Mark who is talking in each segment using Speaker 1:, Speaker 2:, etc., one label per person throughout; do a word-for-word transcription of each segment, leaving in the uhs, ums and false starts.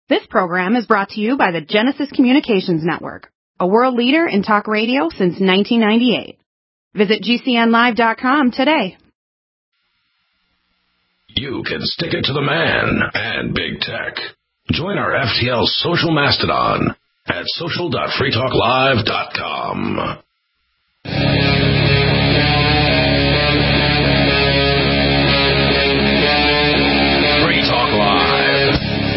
Speaker 1: This program is brought to you by the Genesis Communications Network, a world leader in talk radio since nineteen ninety-eight. Visit G C N live dot com today.
Speaker 2: You can stick it to the man and big tech. Join our F T L social mastodon at social dot free talk live dot com. Free Talk Live.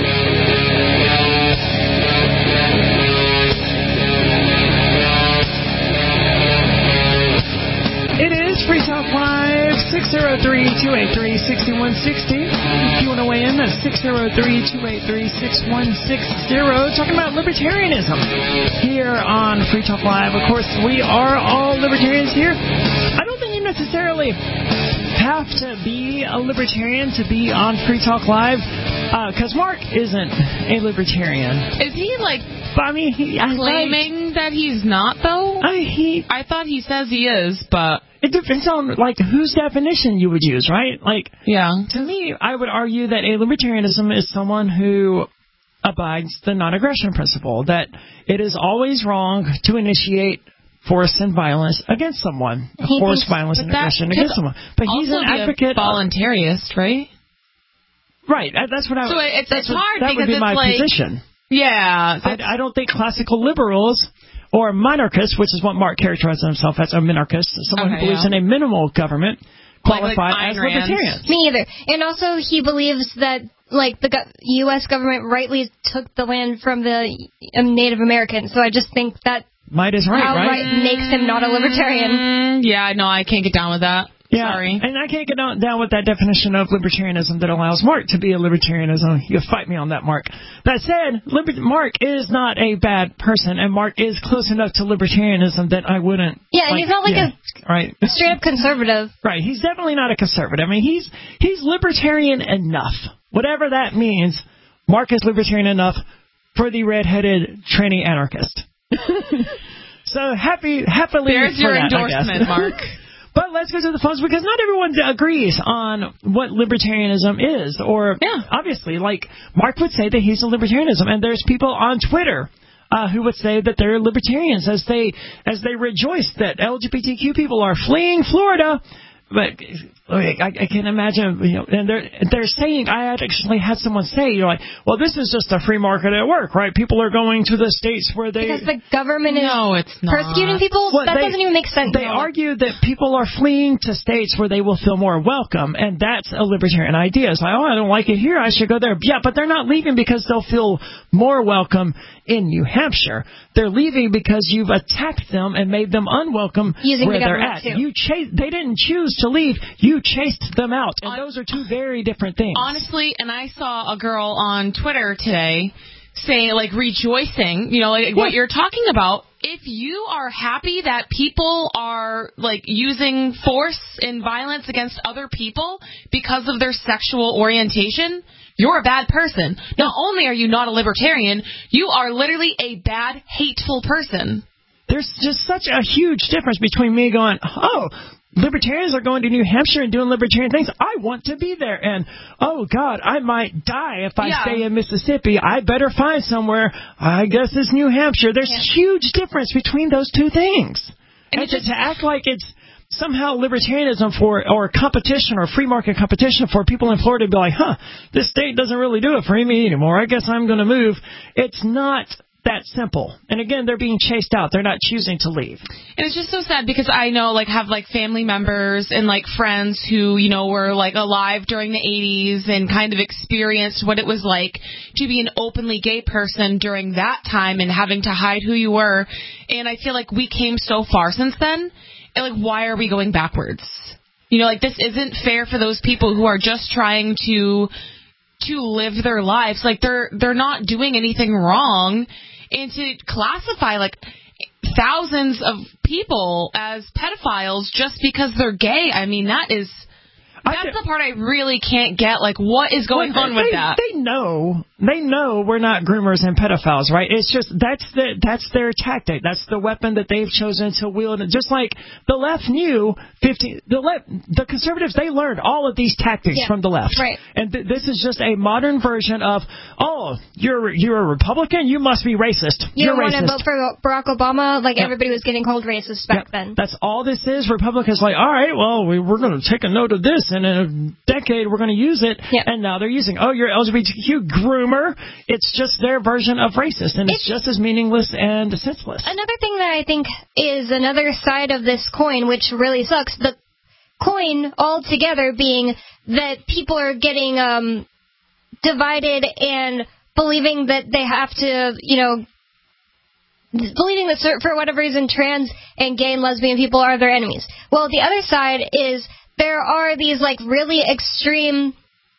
Speaker 3: It is Free Talk Live, six oh three, two eight three, six one six oh. If you want to weigh in, that's six oh three, two eight three, six one six oh. Talking about libertarianism here on Free Talk Live. Of course, we are all libertarians here. I don't think you necessarily have to be a libertarian to be on Free Talk Live, because uh, Mark isn't a libertarian.
Speaker 4: Is he, like,
Speaker 3: but, I mean, he,
Speaker 4: claiming I, that he's not, though?
Speaker 3: I, he,
Speaker 4: I thought he says he is, but...
Speaker 3: It depends on, like, whose definition you would use, right? Like,
Speaker 4: yeah.
Speaker 3: To me, I would argue that a libertarianism is someone who abides the non-aggression principle, that it is always wrong to initiate force and violence against someone.
Speaker 4: He
Speaker 3: force,
Speaker 4: thinks,
Speaker 3: violence, and aggression against someone. But he's an advocate.
Speaker 4: A voluntarist, right?
Speaker 3: Right. That's what I.
Speaker 4: So it's,
Speaker 3: that's
Speaker 4: it's
Speaker 3: what,
Speaker 4: hard
Speaker 3: that
Speaker 4: because
Speaker 3: would be
Speaker 4: it's
Speaker 3: my
Speaker 4: like,
Speaker 3: position.
Speaker 4: Yeah.
Speaker 3: I, I don't think classical liberals or monarchists, which is what Mark characterizes himself as, a monarchist, someone
Speaker 4: okay,
Speaker 3: who believes
Speaker 4: yeah.
Speaker 3: in a minimal government, qualify
Speaker 4: like, like
Speaker 3: as
Speaker 4: Ayn Rand.
Speaker 3: libertarians.
Speaker 5: Me either. And also, he believes that, like, the U S government rightly took the land from the um, Native Americans. So I just think that
Speaker 3: might is right,
Speaker 5: outright
Speaker 3: right?
Speaker 5: makes him not a libertarian.
Speaker 4: Mm, yeah, no, I can't get down with that.
Speaker 3: Yeah,
Speaker 4: Sorry.
Speaker 3: And I can't get down with that definition of libertarianism that allows Mark to be a libertarianism. You'll fight me on that, Mark. That said, liber- Mark is not a bad person, and Mark is close enough to libertarianism that I wouldn't...
Speaker 5: Yeah, and
Speaker 3: like,
Speaker 5: he's not like
Speaker 3: yeah,
Speaker 5: a
Speaker 3: right.
Speaker 5: straight-up conservative.
Speaker 3: Right, he's definitely not a conservative. I mean, he's he's libertarian enough. Whatever that means, Mark is libertarian enough for the red-headed tranny anarchist. So happy, happily
Speaker 4: There's
Speaker 3: for
Speaker 4: your
Speaker 3: that,
Speaker 4: endorsement, Mark.
Speaker 3: But let's go to the phones, because not everyone agrees on what libertarianism is. Or,
Speaker 4: yeah.
Speaker 3: obviously, like, Mark would say that he's a libertarianism, and there's people on Twitter uh, who would say that they're libertarians as they as they rejoice that L G B T Q people are fleeing Florida. But I, I can imagine, you know, and they're they're saying, I actually had someone say, you're like, well, this is just a free market at work, right? People are going to the states where they...
Speaker 5: Because the government is
Speaker 4: no, it's not.
Speaker 5: persecuting people?
Speaker 3: Well,
Speaker 5: that
Speaker 3: they,
Speaker 5: doesn't even make sense.
Speaker 3: They argue that people are fleeing to states where they will feel more welcome, and that's a libertarian idea. It's like, oh, I don't like it here, I should go there. Yeah, but they're not leaving because they'll feel more welcome in New Hampshire. They're leaving because you've attacked them and made them unwelcome
Speaker 5: Using
Speaker 3: where
Speaker 5: the
Speaker 3: they're at.
Speaker 5: Too.
Speaker 3: You chase, they didn't choose to leave. You chased them out. And those are two very different things.
Speaker 4: Honestly, and I saw a girl on Twitter today say, like, rejoicing, you know, like, yeah. what you're talking about. If you are happy that people are, like, using force and violence against other people because of their sexual orientation, you're a bad person. Not only are you not a libertarian, you are literally a bad, hateful person.
Speaker 3: There's just such a huge difference between me going, oh, libertarians are going to New Hampshire and doing libertarian things. I want to be there. And, oh, God, I might die if I
Speaker 4: yeah.
Speaker 3: stay in Mississippi. I better find somewhere. I guess it's New Hampshire. There's a yeah. huge difference between those two things. And, and to, to act like it's somehow libertarianism for, or competition or free market competition for people in Florida to be like, huh, this state doesn't really do it for me anymore. I guess I'm going to move. It's not that simple. And again, they're being chased out. They're not choosing to leave.
Speaker 4: And it's just so sad because I know, like, have, like, family members and, like, friends who, you know, were, like, alive during the eighties and kind of experienced what it was like to be an openly gay person during that time and having to hide who you were. And I feel like we came so far since then. And, like, why are we going backwards? You know, like, this isn't fair for those people who are just trying to to live their lives. Like, they're they're not doing anything wrong. And to classify, like, thousands of people as pedophiles just because they're gay, I mean, that is That's the part I really can't get. Like, what is going
Speaker 3: well,
Speaker 4: on with
Speaker 3: they,
Speaker 4: that?
Speaker 3: They know. They know we're not groomers and pedophiles, right? It's just that's the that's their tactic. That's the weapon that they've chosen to wield. Just like the left knew fifteen, the left, the conservatives, they learned all of these tactics
Speaker 5: yeah,
Speaker 3: from the left.
Speaker 5: Right.
Speaker 3: And th- this is just a modern version of, oh, you're you're a Republican, you must be racist.
Speaker 5: You
Speaker 3: you're
Speaker 5: don't
Speaker 3: racist.
Speaker 5: want to vote for Barack Obama? Like,
Speaker 3: yep.
Speaker 5: everybody was getting called racist back
Speaker 3: yep.
Speaker 5: then.
Speaker 3: That's all this is. Republicans like, all right, well, we, we're going to take a note of this, and in a decade we're going to use it.
Speaker 5: Yep.
Speaker 3: And now they're using, oh, you're L G B T Q groomer. It's just their version of racist, and it's, it's just as meaningless and senseless.
Speaker 5: Another thing that I think is another side of this coin, which really sucks, the coin altogether being that people are getting um, divided and believing that they have to, you know, believing that for whatever reason trans and gay and lesbian people are their enemies. Well, the other side is there are these like really extreme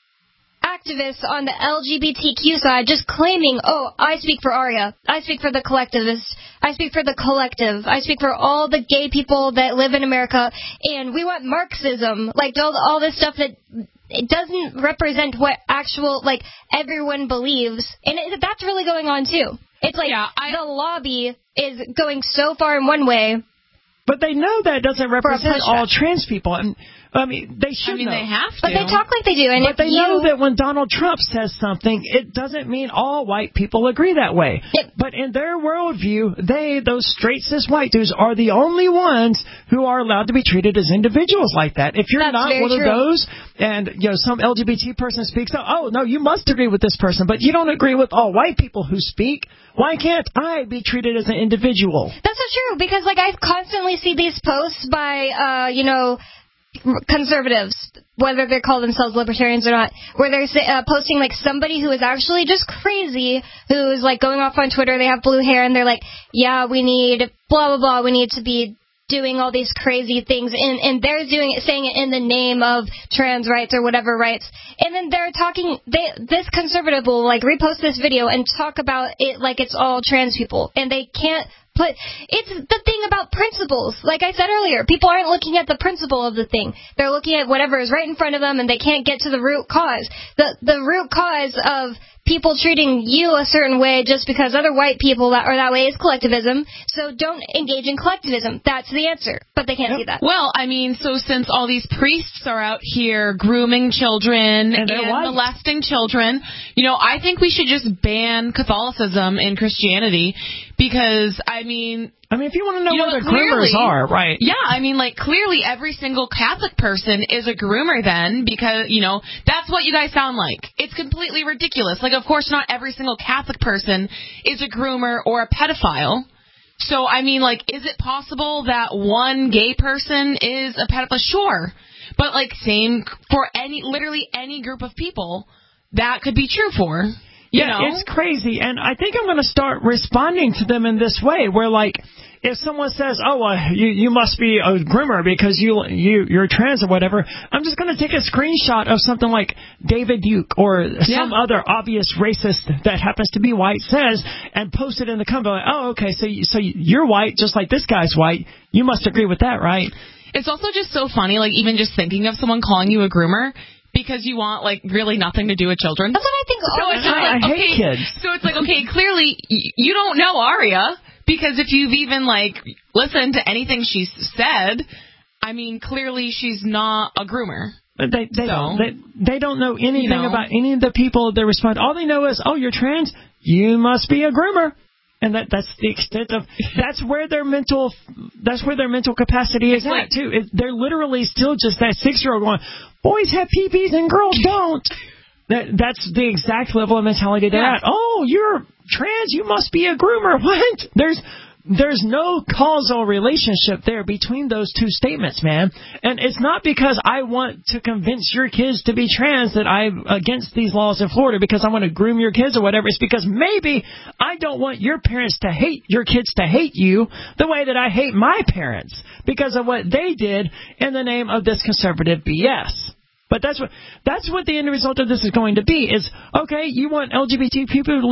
Speaker 5: activists on the L G B T Q side just claiming, oh, I speak for Aria, I speak for the collectivists, I speak for the collective, I speak for all the gay people that live in America, and we want Marxism, like all, all this stuff that it doesn't represent what actual, like, everyone believes, and it, that's really going on too. It's like yeah, I, the lobby is going so far in one way.
Speaker 3: But they know that doesn't represent all trans people. And I mean, they should
Speaker 4: I mean,
Speaker 3: know.
Speaker 4: they have to.
Speaker 5: But they talk like they do. And
Speaker 3: but
Speaker 5: if
Speaker 3: they
Speaker 5: you...
Speaker 3: know that when Donald Trump says something, it doesn't mean all white people agree that way.
Speaker 5: Yep.
Speaker 3: But in their worldview, they, those straight cis white dudes, are the only ones who are allowed to be treated as individuals like that. If you're
Speaker 5: That's
Speaker 3: not one
Speaker 5: true.
Speaker 3: of those, and you know some L G B T person speaks up, oh, no, you must agree with this person, but you don't agree with all white people who speak. Why can't I be treated as an individual?
Speaker 5: That's so true, because like I constantly see these posts by, uh, you know, conservatives, whether they call themselves libertarians or not, where they're uh, posting like somebody who is actually just crazy, who is like going off on Twitter, they have blue hair, and they're like, yeah, we need blah, blah, blah, we need to be doing all these crazy things, and, and they're doing it, saying it in the name of trans rights or whatever rights, and then they're talking, they, this conservative will like repost this video and talk about it like it's all trans people, and they can't put, it's the thing about principles. Like I said earlier, people aren't looking at the principle of the thing. They're looking at whatever is right in front of them, and they can't get to the root cause. The the root cause of people treating you a certain way just because other white people that are that way is collectivism. So don't engage in collectivism. That's the answer. But they can't
Speaker 3: yep.
Speaker 5: see that.
Speaker 4: Well, I mean, so since all these priests are out here grooming children
Speaker 3: and,
Speaker 4: and molesting children, you know, I think we should just ban Catholicism and Christianity because, I mean...
Speaker 3: I mean, if you want to know,
Speaker 4: you know
Speaker 3: what the
Speaker 4: clearly,
Speaker 3: groomers are, right?
Speaker 4: Yeah, I mean, like, clearly every single Catholic person is a groomer then because, you know, that's what you guys sound like. It's completely ridiculous. Like, of course, not every single Catholic person is a groomer or a pedophile. So, I mean, like, is it possible that one gay person is a pedophile? Sure. But, like, same for any, literally any group of people, that could be true for. You
Speaker 3: yeah,
Speaker 4: know?
Speaker 3: It's crazy, and I think I'm going to start responding to them in this way, where, like, if someone says, oh, uh, you, you must be a groomer because you, you, you're trans or whatever, I'm just going to take a screenshot of something like David Duke or
Speaker 4: yeah.
Speaker 3: some other obvious racist that happens to be white says and post it in the comment, like, oh, okay, so, you, so you're white just like this guy's white. You must agree with that, right?
Speaker 4: It's also just so funny, like, even just thinking of someone calling you a groomer because you want, like, really nothing to do with children.
Speaker 5: That's what I think.
Speaker 4: So it's just
Speaker 3: I,
Speaker 4: like,
Speaker 3: I
Speaker 4: okay,
Speaker 3: hate kids.
Speaker 4: So it's like, okay, clearly y- you don't know Aria because if you've even, like, listened to anything she's said, I mean, clearly she's not a groomer.
Speaker 3: But they they,
Speaker 4: so,
Speaker 3: don't, they they don't know anything
Speaker 4: you know,
Speaker 3: about any of the people that respond. All they know is, oh, you're trans, you must be a groomer. And that that's the extent of that's where their mental that's where their mental capacity is
Speaker 4: exactly.
Speaker 3: at too. It, they're literally still just that six year old going, boys have peepees and girls don't. That that's the exact level of mentality they're
Speaker 4: yeah.
Speaker 3: at. Oh, you're trans, you must be a groomer. What? There's There's no causal relationship there between those two statements, man. And it's not because I want to convince your kids to be trans that I'm against these laws in Florida because I want to groom your kids or whatever. It's because maybe I don't want your parents to hate your kids to hate you the way that I hate my parents because of what they did in the name of this conservative B S. But that's what that's what the end result of this is going to be is, okay, you want L G B T people to,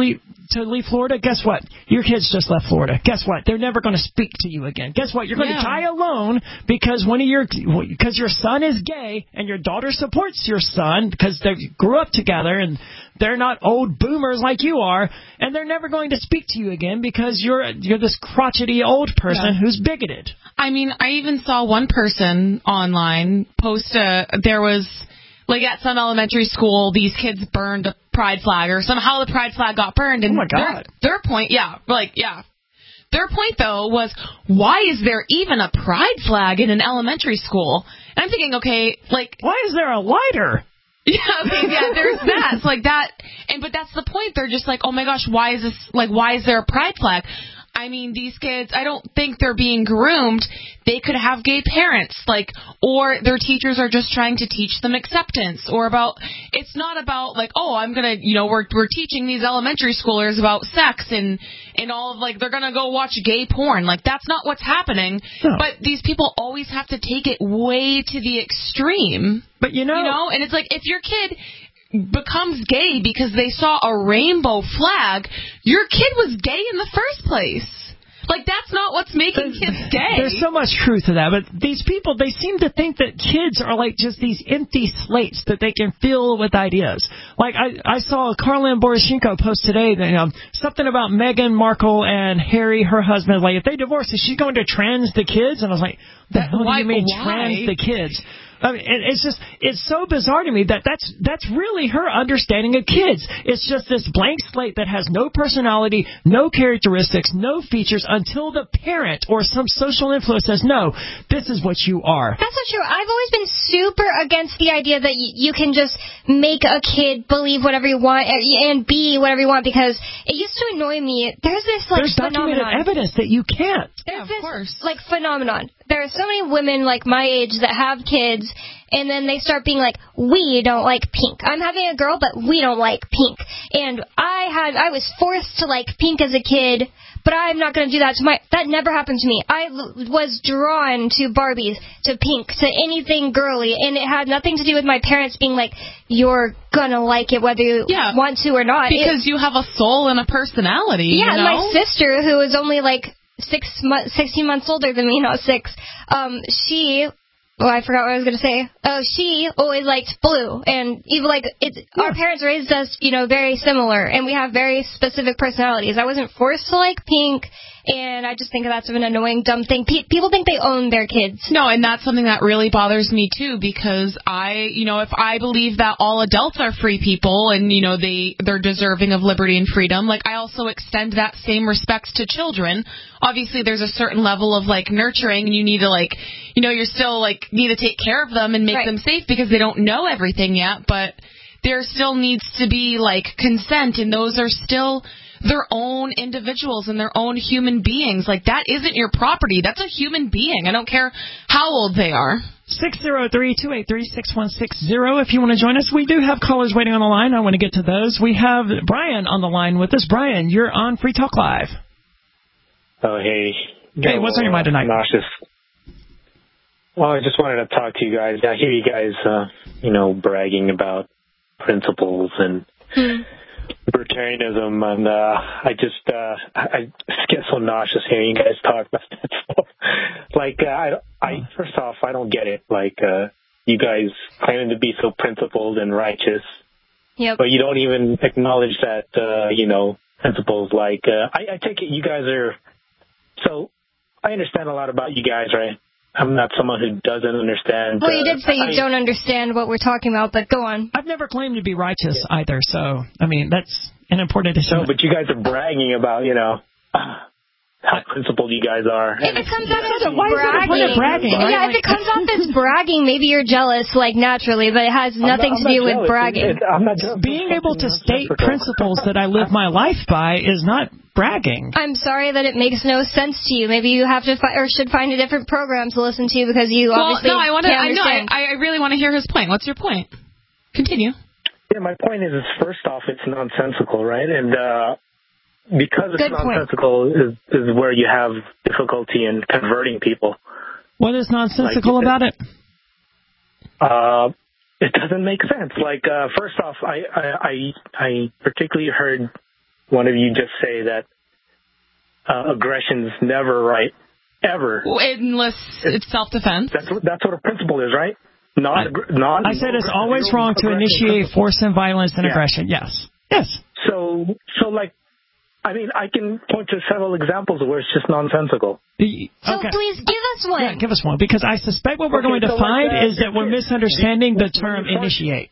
Speaker 3: to leave Florida, guess what? Your kids just left Florida. Guess what? They're never going to speak to you again. Guess what? You're going
Speaker 4: Yeah.
Speaker 3: to die alone because one of your because your son is gay and your daughter supports your son because they grew up together and they're not old boomers like you are, and they're never going to speak to you again because you're you're this crotchety old person
Speaker 4: Yeah.
Speaker 3: who's bigoted.
Speaker 4: I mean, I even saw one person online post a, there was, like at some elementary school, these kids burned a pride flag, or somehow the pride flag got burned. And
Speaker 3: Oh, my God.
Speaker 4: Their, their point, yeah, like, yeah. Their point, though, was, why is there even a pride flag in an elementary school? And I'm thinking, okay, like...
Speaker 3: Why is there a lighter?
Speaker 4: Yeah, okay, yeah, there's that. It's like that. And but that's the point. They're just like, oh my gosh, why is this, like, why is there a pride flag? I mean, these kids, I don't think they're being groomed. They could have gay parents, like, or their teachers are just trying to teach them acceptance, or about, it's not about, like, oh, I'm going to, you know, we're we're teaching these elementary schoolers about sex and, and all of, like, they're going to go watch gay porn. Like, that's not what's happening.
Speaker 3: No.
Speaker 4: But these people always have to take it way to the extreme.
Speaker 3: But you know,
Speaker 4: You know, and it's like, if your kid becomes gay because they saw a rainbow flag, your kid was gay in the first place. Like, that's not what's making kids gay.
Speaker 3: There's so much truth to that, but these people, they seem to think that kids are like just these empty slates that they can fill with ideas. Like, I, I saw Karlyn Boroshenko post today that, you know, something about Meghan Markle and Harry, her husband, like, if they divorce, is she going to trans the kids? And I was like, the hell do
Speaker 4: Why-
Speaker 3: you mean
Speaker 4: why?
Speaker 3: trans the kids? I mean, it- it's just, it's so bizarre to me that that's, that's really her understanding of kids. It's just this blank slate that has no personality, no characteristics, no features until the parent or some social influence says, no, this is what you are.
Speaker 5: That's not true. I've always been super against the idea that y- you can just make a kid believe whatever you want and, and be whatever you want, because it used to annoy me. There's this, like,
Speaker 3: There's documented
Speaker 5: phenomenon.
Speaker 3: evidence that you can't.
Speaker 5: There's
Speaker 4: Yeah, of
Speaker 5: this,
Speaker 4: course.
Speaker 5: like, phenomenon. There are so many women, like, my age that have kids, and then they start being like, we don't like pink. I'm having a girl, but we don't like pink. And I had, I was forced to like pink as a kid, but I'm not going to do that to my, that never happened to me. I l- was drawn to Barbies, to pink, to anything girly, and it had nothing to do with my parents being like, you're gonna like it whether you
Speaker 4: Yeah.
Speaker 5: want to or not.
Speaker 4: Because
Speaker 5: It-
Speaker 4: you have a soul and a personality.
Speaker 5: yeah,
Speaker 4: you
Speaker 5: and
Speaker 4: know?
Speaker 5: my sister, who is only like six months, sixteen months older than me, not six, um, she, oh, I forgot what I was going to say. Oh, she always liked blue. And even like, it,
Speaker 3: Yeah.
Speaker 5: our parents raised us, you know, very similar. And we have very specific personalities. I wasn't forced to like pink. And I just think that's an annoying, dumb thing. Pe- people think they own their kids.
Speaker 4: No, and that's something that really bothers me too, because I, you know, if I believe that all adults are free people and, you know, they, they're deserving of liberty and freedom, like I also extend that same respect to children. Obviously there's a certain level of like nurturing, and you need to like, you know, you're still like, need to take care of them and make
Speaker 5: Right.
Speaker 4: them safe because they don't know everything yet, but there still needs to be like consent, and those are still their own individuals and their own human beings. Like, that isn't your property. That's a human being. I don't care how old they are.
Speaker 3: six zero three, two eight three, six one six zero if you want to join us. We do have callers waiting on the line. I want to get to those. We have Brian on the line with us. Brian, you're on Free Talk Live.
Speaker 6: Oh, hey.
Speaker 3: Hey, what's on your mind tonight?
Speaker 6: Nauseous. Well, I just wanted to talk to you guys. I hear you guys, uh, you know, bragging about principles and
Speaker 5: Hmm.
Speaker 6: libertarianism, and uh, I just uh, I just get so nauseous hearing you guys talk about that stuff. Like, uh, I, I first off, I don't get it. Like, uh, you guys claiming to be so principled and righteous,
Speaker 5: Yep.
Speaker 6: but you don't even acknowledge that, uh, you know, principles. Like, uh, I, I take it you guys are. So, I understand a lot about you guys, right? I'm not someone who doesn't understand.
Speaker 5: Well, you
Speaker 6: uh,
Speaker 5: did say you
Speaker 6: I,
Speaker 5: don't understand what we're talking about, but go on.
Speaker 3: I've never claimed to be righteous either, so, I mean, that's an important issue.
Speaker 6: No, but you guys are bragging about, you know, how principled you guys are.
Speaker 5: If it comes out as
Speaker 3: Why is that a point of bragging, right?
Speaker 5: yeah, if it comes off as bragging, maybe you're jealous, like, naturally, but it has nothing
Speaker 6: I'm
Speaker 5: to
Speaker 6: not
Speaker 5: do with
Speaker 6: jealous.
Speaker 5: bragging.
Speaker 6: It- it- I'm not jealous.
Speaker 3: Being able to
Speaker 6: It's
Speaker 3: state
Speaker 6: reciprocal.
Speaker 3: principles that I live my life by is not bragging.
Speaker 5: I'm sorry that it makes no sense to you. Maybe you have to fi- or should find a different program to listen to because you
Speaker 4: Well,
Speaker 5: obviously
Speaker 4: no, I want to.
Speaker 5: can't
Speaker 4: I know.
Speaker 5: understand.
Speaker 4: I, I really want to hear his point. What's your point? Continue.
Speaker 6: Yeah, my point is, is first off, it's nonsensical, right? And uh, because it's
Speaker 5: Good point.
Speaker 6: nonsensical is, is where you have difficulty in converting people.
Speaker 3: What is nonsensical
Speaker 6: Like,
Speaker 3: about it?
Speaker 6: Uh, it doesn't make sense. Like, uh, first off, I, I, I, I particularly heard one of you just say that uh, aggression's never right, ever.
Speaker 4: Unless it's self-defense.
Speaker 6: That's what, that's what a principle is, right? Non, non,
Speaker 3: I said it's always wrong to initiate force and violence and
Speaker 6: yeah.
Speaker 3: aggression. Yes. Yes.
Speaker 6: So, so like, I mean, I can point to several examples where it's just nonsensical.
Speaker 3: The,
Speaker 5: So
Speaker 3: okay.
Speaker 5: please give us one.
Speaker 3: Yeah, give us one, because I suspect what we're
Speaker 6: Okay,
Speaker 3: going to
Speaker 6: so
Speaker 3: find
Speaker 6: like, uh,
Speaker 3: is that we're misunderstanding the term
Speaker 6: when you first-
Speaker 3: initiate.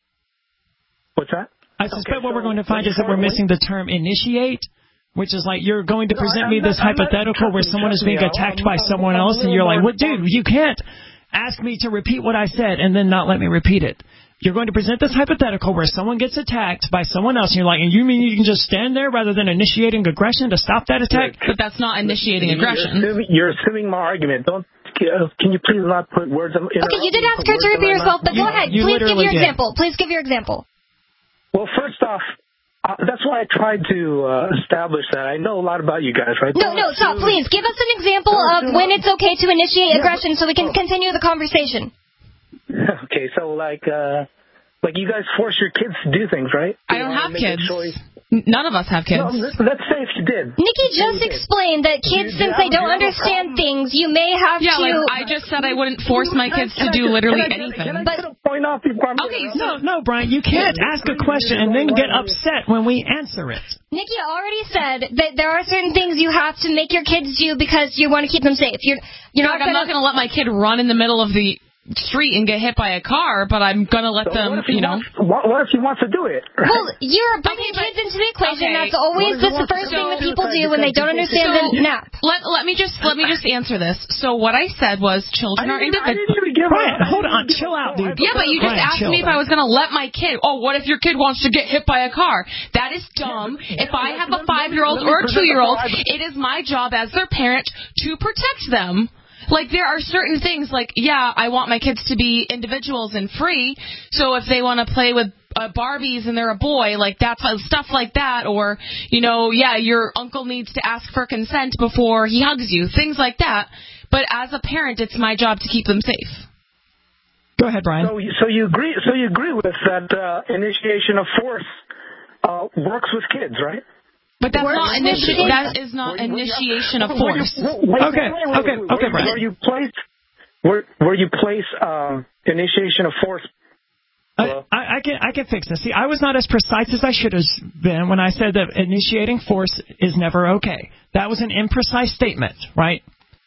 Speaker 6: What's that?
Speaker 3: I suspect
Speaker 6: Okay,
Speaker 3: what
Speaker 6: so
Speaker 3: we're going to find
Speaker 6: when
Speaker 3: is that we're
Speaker 6: you-
Speaker 3: missing the term initiate, which is like you're going to
Speaker 6: No,
Speaker 3: present
Speaker 6: I'm
Speaker 3: me
Speaker 6: not-
Speaker 3: this
Speaker 6: I'm not-
Speaker 3: hypothetical where
Speaker 6: trust me,
Speaker 3: someone is
Speaker 6: trust
Speaker 3: being
Speaker 6: me,
Speaker 3: attacked
Speaker 6: I'm-
Speaker 3: by
Speaker 6: I'm-
Speaker 3: someone
Speaker 6: I'm a
Speaker 3: else, and
Speaker 6: little
Speaker 3: you're like,
Speaker 6: more
Speaker 3: "What, dude? You can't ask me to repeat what I said and then not let me repeat it." You're going to present this hypothetical where someone gets attacked by someone else, and you're like, "And you mean you can just stand there rather than initiating aggression to stop that attack?"
Speaker 4: But that's not initiating
Speaker 6: You're
Speaker 4: aggression.
Speaker 6: assuming, you're assuming my argument. Don't. Can you please not put words in?
Speaker 5: Okay, you did ask her to repeat yourself, but go ahead.
Speaker 3: You
Speaker 5: Please give
Speaker 3: literally
Speaker 5: your
Speaker 3: did.
Speaker 5: example. Please give your example.
Speaker 6: Well, first off, uh, that's why I tried to uh, establish that. I know a lot about you guys, right?
Speaker 5: No,
Speaker 6: Don't
Speaker 5: no, stop,
Speaker 6: assume-
Speaker 5: please. Give us an example
Speaker 6: Don't
Speaker 5: of
Speaker 6: assume-
Speaker 5: when it's okay to initiate
Speaker 6: Yeah,
Speaker 5: aggression so we can
Speaker 6: but-
Speaker 5: continue the conversation.
Speaker 6: Okay, so like, uh, like you guys force your kids to do things, right?
Speaker 4: I
Speaker 6: You
Speaker 4: don't
Speaker 6: wanna
Speaker 4: have
Speaker 6: make a
Speaker 4: kids.
Speaker 6: choice.
Speaker 4: None of us have kids.
Speaker 6: No, let's, let's say if you did.
Speaker 5: Nikki just explained that kids,
Speaker 6: You-
Speaker 5: since
Speaker 6: you
Speaker 5: they
Speaker 6: have-
Speaker 5: don't
Speaker 6: you have a
Speaker 5: understand
Speaker 6: problem.
Speaker 5: things, you may have
Speaker 4: Yeah,
Speaker 5: to...
Speaker 4: like I just said I wouldn't force my kids to do literally
Speaker 6: can I,
Speaker 4: anything.
Speaker 6: Can I
Speaker 5: But-
Speaker 6: get a point off before I'm
Speaker 4: Okay,
Speaker 6: getting-
Speaker 3: No, no, Brian, you can't ask a question and then get upset when we answer it.
Speaker 5: Nikki already said that there are certain things you have to make your kids do because you want to keep them safe. You're, you're
Speaker 4: Like,
Speaker 5: not
Speaker 4: I'm
Speaker 5: going
Speaker 4: not going to let my kid run in the middle of the street and get hit by a car, but I'm going to let
Speaker 6: So
Speaker 4: them,
Speaker 6: what if he
Speaker 4: you know.
Speaker 6: wants, what, what if he wants to do it? Right?
Speaker 5: Well, you're bringing
Speaker 4: Okay, but-
Speaker 5: kids into the equation.
Speaker 4: okay.
Speaker 5: That's always
Speaker 6: What if he
Speaker 5: the
Speaker 6: wants
Speaker 5: first
Speaker 6: to
Speaker 5: thing
Speaker 6: do
Speaker 5: that people
Speaker 6: it
Speaker 5: do when they don't
Speaker 6: because
Speaker 5: understand
Speaker 6: people-
Speaker 5: the nap.
Speaker 4: Let let me just let me just answer this. So what I said was children are
Speaker 6: I didn't, I
Speaker 4: individuals.
Speaker 6: didn't even give
Speaker 3: Brian,
Speaker 6: a- I
Speaker 3: hold
Speaker 6: didn't
Speaker 3: on,
Speaker 6: even give
Speaker 3: chill
Speaker 6: a
Speaker 3: out,
Speaker 6: full
Speaker 3: dude.
Speaker 4: Yeah, but you just
Speaker 3: Brian,
Speaker 4: asked
Speaker 3: chill.
Speaker 4: me if I was going to let my kid. Oh, what if your kid wants to get hit by a car? That is dumb. If I have a five-year-old
Speaker 6: let me
Speaker 4: or a
Speaker 6: present the
Speaker 4: two-year-old,
Speaker 6: five-
Speaker 4: it is my job as their parent to protect them. Like, there are certain things, like, yeah, I want my kids to be individuals and free, so if they want to play with uh, Barbies and they're a boy, like, that's uh, stuff like that, or, you know, yeah, your uncle needs to ask for consent before he hugs you, things like that. But as a parent, it's my job to keep them safe.
Speaker 3: Go ahead, Brian.
Speaker 6: So, you- so you agree? So you agree with that uh, initiation of force uh, works with kids, right?
Speaker 4: But that's
Speaker 5: Works
Speaker 4: not
Speaker 5: with
Speaker 4: initi-
Speaker 5: kids.
Speaker 4: that is not
Speaker 6: Where you- where you-
Speaker 4: initiation of
Speaker 6: where you-
Speaker 4: force.
Speaker 6: wait, wait,
Speaker 3: Okay,
Speaker 6: wait, wait,
Speaker 3: okay,
Speaker 6: wait,
Speaker 3: okay,
Speaker 6: where,
Speaker 3: Brian.
Speaker 6: Where you place, where, where you place um, initiation of force.
Speaker 3: I, I, I can I can fix this. See, I was not as precise as I should have been when I said that initiating force is never okay. That was an imprecise statement, right?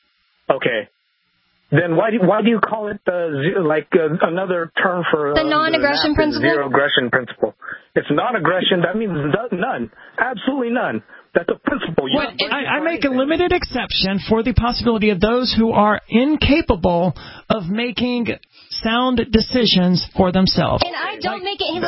Speaker 6: Okay. Then why do why do you call it uh, zero, like uh, another term for uh,
Speaker 5: The non-aggression
Speaker 6: N A P is
Speaker 5: principle?
Speaker 6: Zero aggression principle. It's non-aggression. That means none. Absolutely none. That's a principle. You
Speaker 3: Well,
Speaker 6: don't break it
Speaker 3: I, I
Speaker 6: for
Speaker 3: make a
Speaker 6: anything.
Speaker 3: limited exception for the possibility of those who are incapable of making sound decisions for themselves.
Speaker 5: And I don't make it...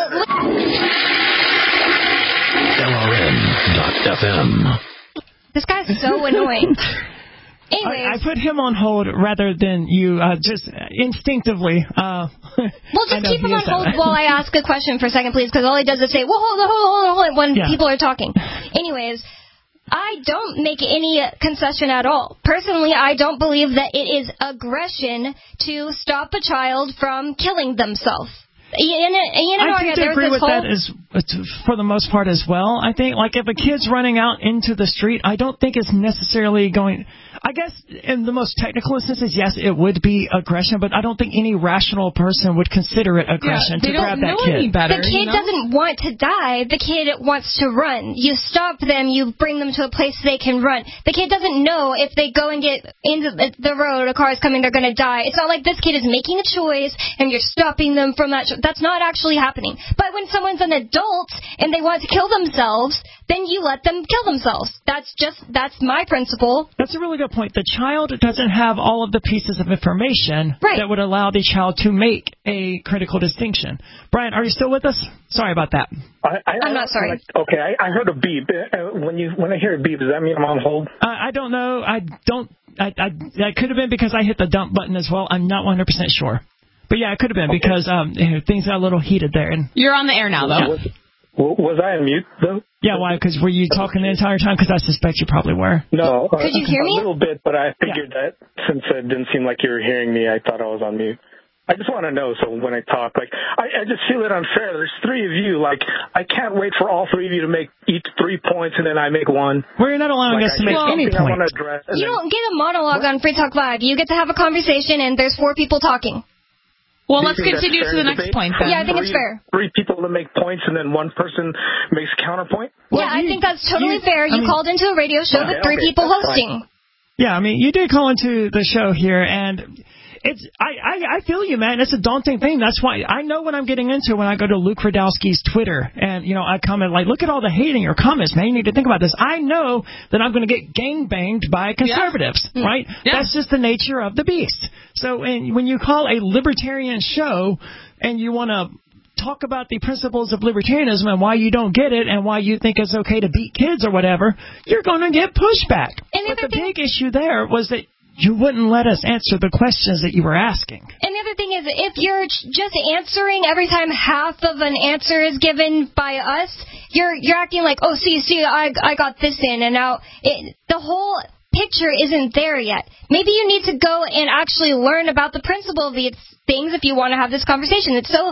Speaker 2: L R N dot F M.
Speaker 5: This guy's so annoying.
Speaker 3: I,
Speaker 5: Anyways,
Speaker 3: I put him on hold rather than you, uh, just instinctively. Uh,
Speaker 5: we'll
Speaker 3: I
Speaker 5: just
Speaker 3: know
Speaker 5: keep
Speaker 3: he
Speaker 5: him on
Speaker 3: is that
Speaker 5: hold
Speaker 3: way.
Speaker 5: while I ask a question for a second, please, because all he does is say, well, hold on, hold on, hold on, hold on, when
Speaker 3: Yeah.
Speaker 5: people are talking. Anyways, I don't make any concession at all. Personally, I don't believe that it is aggression to stop a child from killing themselves. Ian, Ian and
Speaker 3: I
Speaker 5: Aria,
Speaker 3: tend to
Speaker 5: there was
Speaker 3: agree
Speaker 5: this
Speaker 3: with
Speaker 5: whole...
Speaker 3: that as, uh, for the most part as well. I think, like, if a kid's running out into the street, I don't think it's necessarily going... I guess in the most technical instances, yes, it would be aggression, but I don't think any rational person would consider it aggression
Speaker 4: they
Speaker 3: to grab
Speaker 4: don't
Speaker 3: that
Speaker 4: know
Speaker 3: kid.
Speaker 4: any better.
Speaker 5: The kid
Speaker 4: you know?
Speaker 5: doesn't want to die. The kid wants to run. You stop them. You bring them to a place they can run. The kid doesn't know if they go and get into the road, a car is coming, they're going to die. It's not like this kid is making a choice and you're stopping them from that. Cho- That's not actually happening. But when someone's an adult and they want to kill themselves, then you let them kill themselves. That's just, that's my principle.
Speaker 3: That's a really good point. The child doesn't have all of the pieces of information
Speaker 5: Right.
Speaker 3: that would allow the child to make a critical distinction. Brian, are you still with us? Sorry about that.
Speaker 6: I, I,
Speaker 5: I'm not sorry.
Speaker 6: Like, okay, I, I heard a beep. Uh, When you when I hear a beep, does that mean I'm on hold?
Speaker 3: Uh, I don't know. I don't. I, I, that could have been because I hit the dump button as well. I'm not one hundred percent sure. But yeah, it could have been
Speaker 6: Okay.
Speaker 3: because um, you know, things got a little heated there. And
Speaker 4: You're on the air now, though.
Speaker 6: Was, was I on mute though?
Speaker 3: yeah, why? Because were you talking the entire time? Because I suspect you probably were.
Speaker 6: No. uh,
Speaker 5: Could you hear me?
Speaker 6: A little bit, but I figured that since it didn't seem like you were hearing me, I thought I was on mute. I just want to know, so when I talk, like, I, I just feel it unfair. There's three of you. Like, I can't wait for all three of you to make each three points, and then I make one.
Speaker 3: Well, you're not allowing
Speaker 6: like,
Speaker 3: us to make any
Speaker 6: points.
Speaker 5: You don't get a monologue what? on Free Talk Live. You get to have a conversation, and there's four people talking.
Speaker 4: Well, let's continue to the next point, then.
Speaker 5: Yeah, I think
Speaker 6: three,
Speaker 5: it's fair.
Speaker 6: Three people to make points, and then one person makes counterpoint?
Speaker 5: Well, yeah, you, I think that's totally you, fair. You I mean, called into a radio show okay, with three okay, people hosting.
Speaker 3: Fine. Yeah, I mean, you did call into the show here, and... It's I, I, I feel you, man. It's a daunting thing. That's why I know what I'm getting into when I go to Luke Radowski's Twitter and, you know, I comment like, look at all the hate in your comments, man. You need to think about this. I know that I'm going to get gangbanged by conservatives, yeah. right? Yeah. That's just the nature of the beast. So and when you call a libertarian show and you want to talk about the principles of libertarianism and why you don't get it and why you think it's okay to beat kids or whatever, you're going to get pushback. And but the big issue there was that you wouldn't let us answer the questions that you were asking.
Speaker 5: And the other thing is, if you're just answering every time half of an answer is given by us, you're you're acting like, oh, see, see, I I got this in, and now it, the whole picture isn't there yet. Maybe you need to go and actually learn about the principle of these things if you want to have this conversation. It's so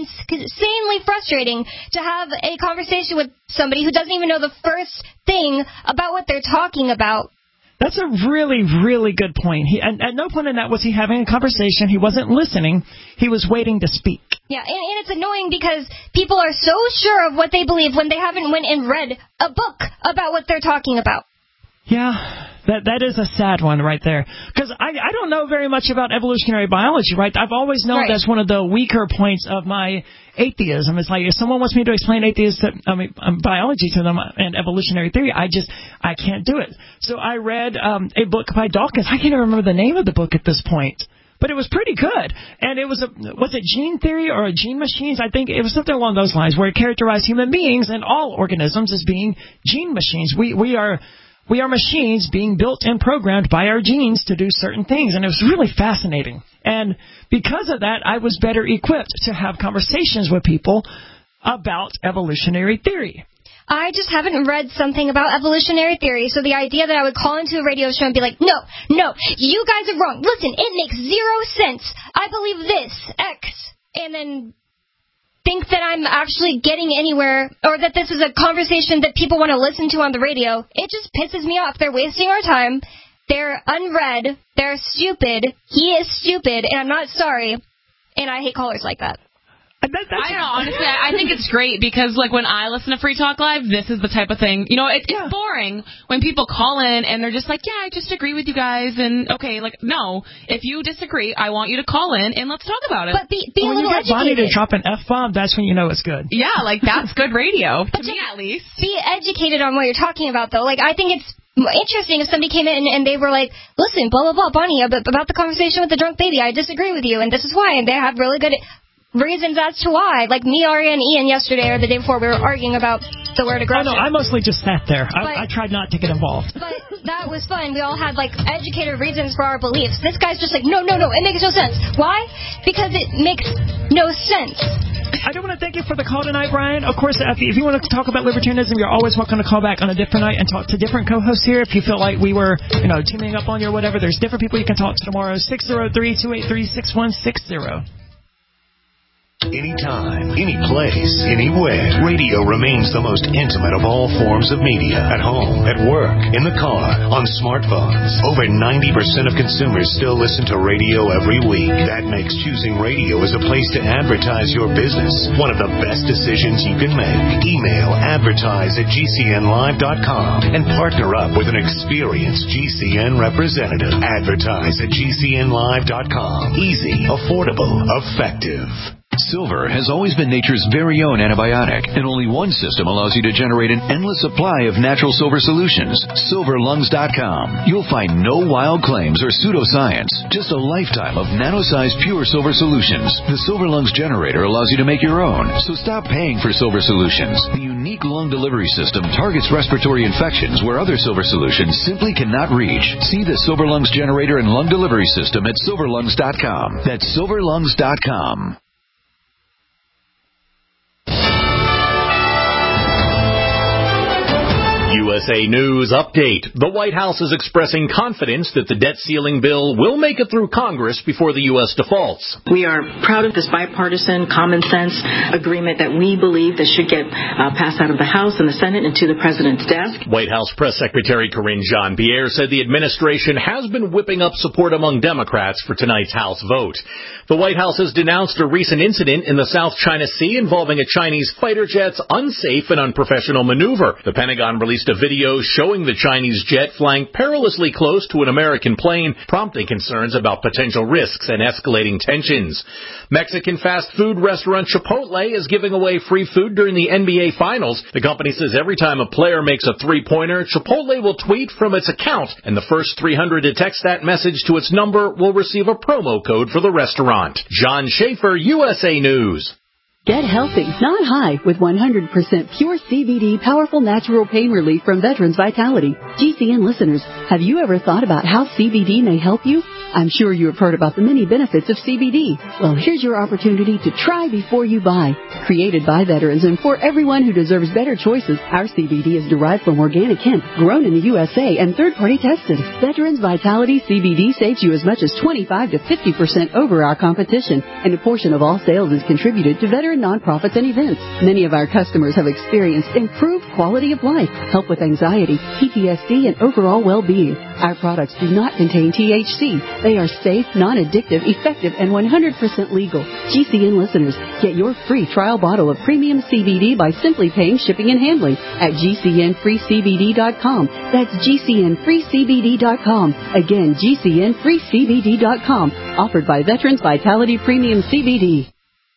Speaker 5: insanely frustrating to have a conversation with somebody who doesn't even know the first thing about what they're talking about.
Speaker 3: That's a really, really good point. He, and at no point in that was he having a conversation. He wasn't listening. He was waiting to speak.
Speaker 5: Yeah, and, and it's annoying because people are so sure of what they believe when they haven't went and read a book about what they're talking about.
Speaker 3: Yeah, that that is a sad one right there. Because I, I don't know very much about evolutionary biology, right? I've always known right. that's one of the weaker points of my atheism. It's like if someone wants me to explain atheist, I mean, um, biology to them and evolutionary theory, I just, I can't do it. So I read um, a book by Dawkins. I can't even remember the name of the book at this point. But it was pretty good. And it was a, was it gene theory or gene machines? I think it was something along those lines where it characterized human beings and all organisms as being gene machines. We, we are... We are machines being built and programmed by our genes to do certain things. And it was really fascinating. And because of that, I was better equipped to have conversations with people about evolutionary theory.
Speaker 5: I just haven't read something about evolutionary theory, so the idea that I would call into a radio show and be like, no, no, you guys are wrong. Listen, it makes zero sense. I believe this, X, and then think that I'm actually getting anywhere, or that this is a conversation that people want to listen to on the radio, it just pisses me off. They're wasting our time. They're unread. They're stupid. He is stupid, and I'm not sorry. And I hate callers like that.
Speaker 4: I don't know, honestly, I think it's great because, like, when I listen to Free Talk Live, this is the type of thing, you know, it, yeah. it's boring when people call in and they're just like, yeah, I just agree with you guys, and, okay, like, no, if you disagree, I want you to call in and let's talk about it.
Speaker 5: But be, be
Speaker 3: well,
Speaker 5: a little
Speaker 3: educated. When you get Bonnie to drop an F-bomb, that's when you know it's good.
Speaker 4: Yeah, like, that's good radio, to me at least.
Speaker 5: Be educated on what you're talking about, though. Like, I think it's interesting if somebody came in and they were like, listen, blah, blah, blah, Bonnie, about the conversation with the drunk baby, I disagree with you, and this is why, and they have really good reasons as to why. Like me, Aria, and Ian yesterday or the day before, we were arguing about the word aggression.
Speaker 3: Oh, no, I mostly just sat there. I, but, I tried not to get involved.
Speaker 5: But that was fun. We all had, like, educated reasons for our beliefs. This guy's just like, no, no, no, it makes no sense. Why? Because it makes no sense.
Speaker 3: I do want to thank you for the call tonight, Brian. Of course, if you want to talk about libertarianism, you're always welcome to call back on a different night and talk to different co-hosts here. If you feel like we were, you know, teaming up on you or whatever, there's different people you can talk to tomorrow. six oh three, two eight three, six one six oh.
Speaker 2: Anytime, any place, anywhere. Radio remains the most intimate of all forms of media. At home, at work, in the car, on smartphones. Over ninety percent of consumers still listen to radio every week. That makes choosing radio as a place to advertise your business one of the best decisions you can make. Email advertise at G C N live dot com and partner up with an experienced G C N representative. Advertise at G C N live dot com. Easy, affordable, effective.
Speaker 7: Silver has always been nature's very own antibiotic, and only one system allows you to generate an endless supply of natural silver solutions. silver lungs dot com. You'll find no wild claims or pseudoscience, just a lifetime of nano-sized pure silver solutions. The Silver Lungs generator allows you to make your own, so stop paying for silver solutions. The unique lung delivery system targets respiratory infections where other silver solutions simply cannot reach. See the Silver Lungs generator and lung delivery system at silver lungs dot com. That's silver lungs dot com.
Speaker 2: U S
Speaker 8: S A News Update. The White House is expressing confidence that the debt ceiling bill will make it through Congress before the U S defaults.
Speaker 9: We are proud of this bipartisan, common sense agreement that we believe that should get uh, passed out of the House and the Senate and to the President's desk.
Speaker 8: White House Press Secretary Karine Jean-Pierre said the administration has been whipping up support among Democrats for tonight's House vote. The White House has denounced a recent incident in the South China Sea involving a Chinese fighter jet's unsafe and unprofessional maneuver. The Pentagon released a video showing the Chinese jet flying perilously close to an American plane, prompting concerns about potential risks and escalating tensions. Mexican fast food restaurant Chipotle is giving away free food during the N B A Finals. The company says every time a player makes a three-pointer, Chipotle will tweet from its account, and the first three hundred to text that message to its number will receive a promo code for the restaurant. John Schaefer, U S A News.
Speaker 10: Get healthy, not high, with one hundred percent pure C B D powerful natural pain relief from Veterans Vitality. G C N listeners, have you ever thought about how C B D may help you? I'm sure you have heard about the many benefits of C B D. Well, here's your opportunity to try before you buy. Created by veterans and for everyone who deserves better choices, our C B D is derived from organic hemp, grown in the U S A and third-party tested. Veterans Vitality C B D saves you as much as twenty-five to fifty percent over our competition, and a portion of all sales is contributed to veteran nonprofits and events. Many of our customers have experienced improved quality of life, help with anxiety, P T S D, and overall well-being. Our products do not contain T H C. They are safe, non-addictive, effective, and one hundred percent legal. G C N listeners, get your free trial bottle of premium C B D by simply paying shipping and handling at G C N free C B D dot com. That's G C N free C B D dot com. Again, G C N free C B D dot com. Offered by Veterans Vitality Premium C B D.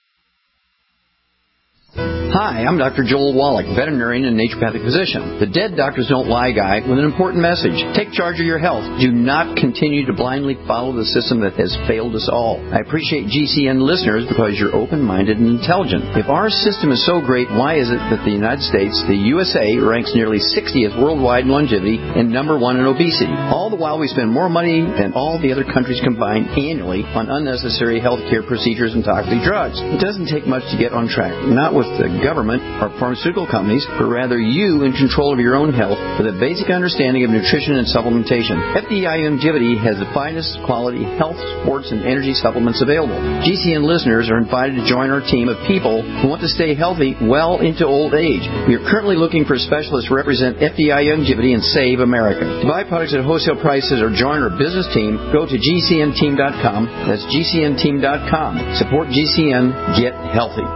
Speaker 11: Hi, I'm Doctor Joel Wallach, veterinarian and naturopathic physician. The Dead Doctors Don't Lie guy with an important message. Take charge of your health. Do not continue to blindly follow the system that has failed us all. I appreciate G C N listeners because you're open-minded and intelligent. If our system is so great, why is it that the United States, the U S A, ranks nearly sixtieth worldwide in longevity and number one in obesity? All the while we spend more money than all the other countries combined annually on unnecessary health care procedures and toxic drugs. It doesn't take much to get on track. Not with the government or pharmaceutical companies, but rather you in control of your own health with a basic understanding of nutrition and supplementation. F D I Longevity has the finest quality health, sports, and energy supplements available. G C N listeners are invited to join our team of people who want to stay healthy well into old age. We are currently looking for specialists to represent F D I Longevity and Save America. To buy products at wholesale prices or join our business team, go to G C N team dot com. That's G C N team dot com. Support G C N. Get healthy.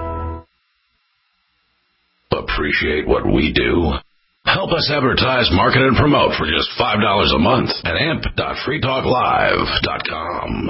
Speaker 12: Appreciate what we do? Help us advertise, market, and promote for just five dollars a month at amp dot free talk live dot com.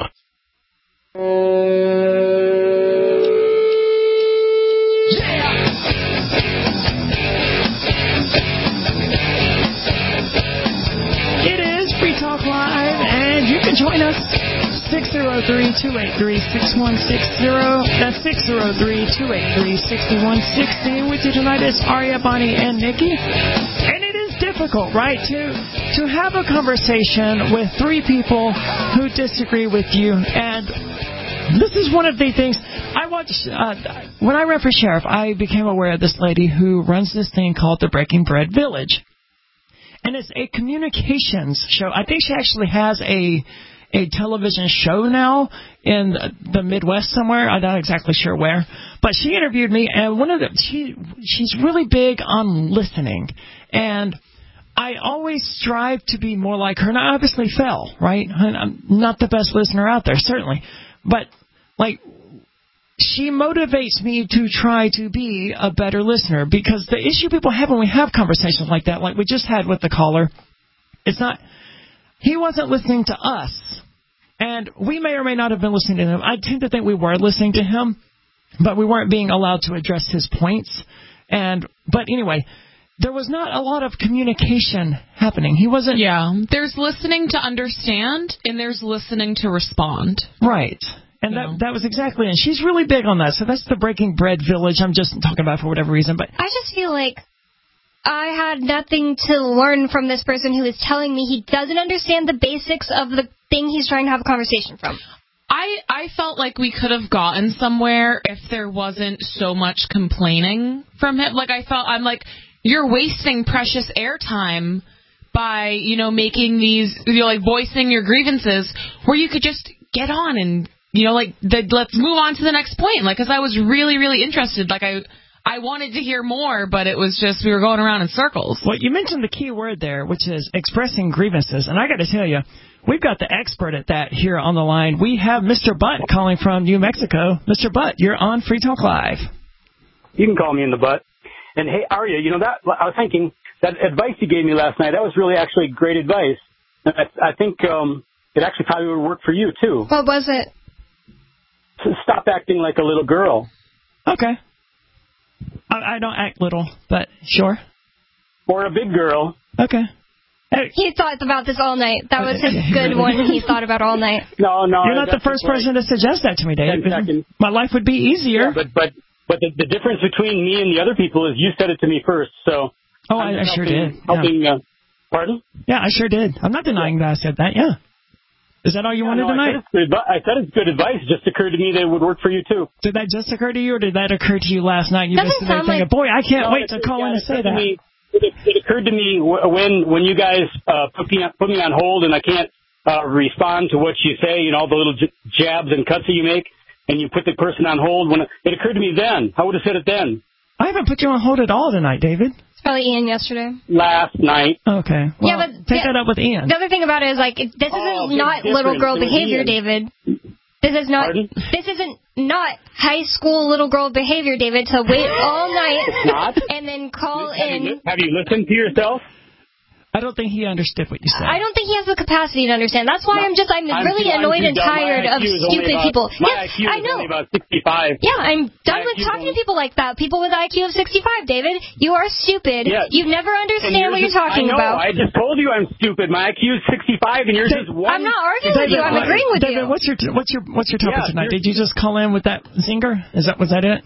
Speaker 3: It is Free Talk Live, and you can join us. six oh three, two eight three, six one six zero. That's six oh three, two eight three, six one six zero. With you tonight is Aria, Bonnie, and Nikki. And it is difficult, right, to to have a conversation with three people who disagree with you. And this is one of the things I watched. Uh, when I ran for sheriff, I became aware of this lady who runs this thing called the Breaking Bread Village. And it's a communications show. I think she actually has a... a television show now in the Midwest somewhere. I'm not exactly sure where. But she interviewed me, and one of the she she's really big on listening. And I always strive to be more like her. And I obviously fell, right? I'm not the best listener out there, certainly. But, like, she motivates me to try to be a better listener. Because the issue people have when we have conversations like that, like we just had with the caller, it's not... He wasn't listening to us, and we may or may not have been listening to him. I tend to think we were listening to him, but we weren't being allowed to address his points. And but anyway, there was not a lot of communication happening. He wasn't...
Speaker 4: Yeah, there's listening to understand, and there's listening to respond.
Speaker 3: Right. And that, that was exactly it. She's really big on that. So that's the Breaking Bread Village I'm just talking about for whatever reason. But
Speaker 5: I just feel like I had nothing to learn from this person who is telling me he doesn't understand the basics of the thing he's trying to have a conversation from.
Speaker 4: I, I felt like we could have gotten somewhere if there wasn't so much complaining from him. Like, I felt, I'm like, you're wasting precious airtime by, you know, making these, you know, like voicing your grievances where you could just get on and, you know, like, the, let's move on to the next point. Like, because I was really, really interested. Like, I I wanted to hear more, but it was just, we were going around in circles.
Speaker 3: Well, you mentioned the key word there, which is expressing grievances. And I got to tell you, we've got the expert at that here on the line. We have Mister Butt calling from New Mexico. Mister Butt, you're on Free Talk Live.
Speaker 13: You can call me in the butt. And, hey, Arya, you know, that I was thinking, that advice you gave me last night, that was really actually great advice. And I, I think um, it actually probably would work for you, too.
Speaker 5: What was it?
Speaker 13: So stop acting like a little girl.
Speaker 3: Okay. I, I don't act little, but sure.
Speaker 13: Or a big girl.
Speaker 3: Okay.
Speaker 5: He thought about this all night. That was his good one he thought about all night.
Speaker 13: No, no.
Speaker 3: You're not the first person to suggest that to me, Dave. My life would be easier.
Speaker 13: Yeah, but but, but the, the difference between me and the other people is you said it to me first, so...
Speaker 3: Oh, I, I sure did.
Speaker 13: Helping,
Speaker 3: yeah.
Speaker 13: uh, pardon?
Speaker 3: Yeah, I sure did. I'm not denying that I said that, yeah. Is that all you
Speaker 13: yeah,
Speaker 3: wanted
Speaker 13: no,
Speaker 3: tonight?
Speaker 13: I said, I said it's good advice. It just occurred to me that it would work for you, too.
Speaker 3: Did that just occur to you, or did that occur to you last night? You
Speaker 5: Doesn't
Speaker 3: missed it
Speaker 5: sound
Speaker 3: thinking,
Speaker 5: like...
Speaker 3: boy, I can't
Speaker 13: no,
Speaker 3: wait to
Speaker 13: it,
Speaker 3: call
Speaker 13: yeah,
Speaker 3: in and say that.
Speaker 13: Me, it, it occurred to me when when you guys uh, put, me on, put me on hold and I can't uh, respond to what you say, you know, all the little j- jabs and cuts that you make, and you put the person on hold. When it, it occurred to me then. I would have said it then.
Speaker 3: I haven't put you on hold at all tonight, David.
Speaker 5: It's probably Ian yesterday.
Speaker 13: Last night.
Speaker 3: Okay. Well,
Speaker 5: yeah, but
Speaker 3: take
Speaker 5: yeah,
Speaker 3: that up with Ian.
Speaker 5: The other thing about it is, like, this isn't
Speaker 13: oh, okay,
Speaker 5: not
Speaker 13: different.
Speaker 5: little girl
Speaker 13: It was
Speaker 5: behavior,
Speaker 13: Ian.
Speaker 5: David. This is not.
Speaker 13: Pardon?
Speaker 5: This isn't not high school little girl behavior, David. To wait all night
Speaker 13: It's not?
Speaker 5: and then call
Speaker 13: have
Speaker 5: in.
Speaker 13: You, have you listened to yourself?
Speaker 3: I don't think he understood what you said.
Speaker 5: I don't think he has the capacity to understand. That's why no, I'm just, I'm, I'm really
Speaker 13: too,
Speaker 5: annoyed
Speaker 13: I'm
Speaker 5: and tired of stupid
Speaker 13: about,
Speaker 5: people.
Speaker 13: My
Speaker 5: yes,
Speaker 13: I Q is
Speaker 5: I know.
Speaker 13: only about sixty-five.
Speaker 5: Yeah, I'm done
Speaker 13: my
Speaker 5: with
Speaker 13: I Q
Speaker 5: talking
Speaker 13: only...
Speaker 5: to people like that. People with I Q of sixty-five, David. You are stupid.
Speaker 13: Yeah.
Speaker 5: You never understand what you're talking
Speaker 13: I know,
Speaker 5: about.
Speaker 13: I just told you I'm stupid. My I Q is sixty-five, and yours is one.
Speaker 5: I'm not arguing
Speaker 3: David,
Speaker 5: with you. I'm
Speaker 3: what,
Speaker 5: agreeing with
Speaker 3: David,
Speaker 5: you.
Speaker 3: what's your what's your what's your topic
Speaker 13: yeah,
Speaker 3: tonight? Did you just call in with that zinger? Is that was that it?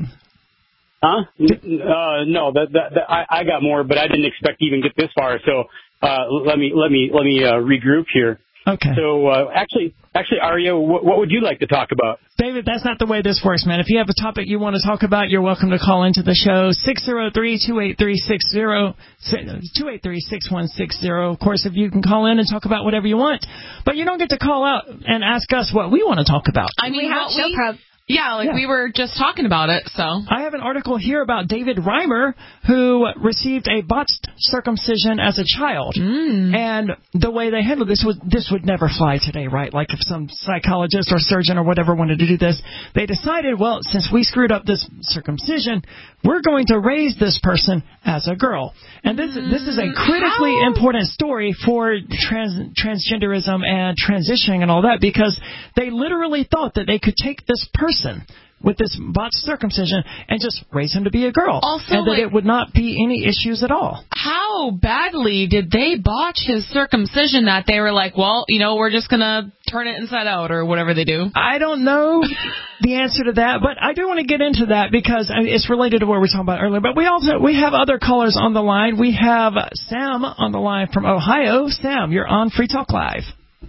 Speaker 13: Huh? Uh, no, that, that, that I, I got more, but I didn't expect to even get this far. So uh, let me let me let me uh, regroup here.
Speaker 3: Okay.
Speaker 13: So uh, actually, actually, Arya, what, what would you like to talk about?
Speaker 3: David, that's not the way this works, man. If you have a topic you want to talk about, you're welcome to call into the show, six oh three, two eight three, six oh, two eight three, six one six zero. Of course, if you can call in and talk about whatever you want, but you don't get to call out and ask us what we want to talk about.
Speaker 4: I mean,
Speaker 5: we have show prep.
Speaker 4: Yeah, like
Speaker 3: yeah.
Speaker 4: we were just talking about it, so.
Speaker 3: I have an article here about David Reimer, who received a botched circumcision as a child.
Speaker 4: Mm.
Speaker 3: And the way they handled this was, this would never fly today, right? Like if some psychologist or surgeon or whatever wanted to do this, they decided, well, since we screwed up this circumcision, we're going to raise this person as a girl. And this, this is a critically
Speaker 4: How?
Speaker 3: important story for trans, transgenderism and transitioning and all that, because they literally thought that they could take this person with this botched circumcision and just raise him to be a girl.
Speaker 4: Also,
Speaker 3: and that
Speaker 4: like,
Speaker 3: it would not be any issues at all.
Speaker 4: How badly did they botch his circumcision that they were like, well, you know, we're just going to turn it inside out or whatever they do?
Speaker 3: I don't know the answer to that, but I do want to get into that because it's related to what we were talking about earlier. But we also we have other callers on the line. We have Sam on the line from Ohio. Sam, you're on Free Talk Live.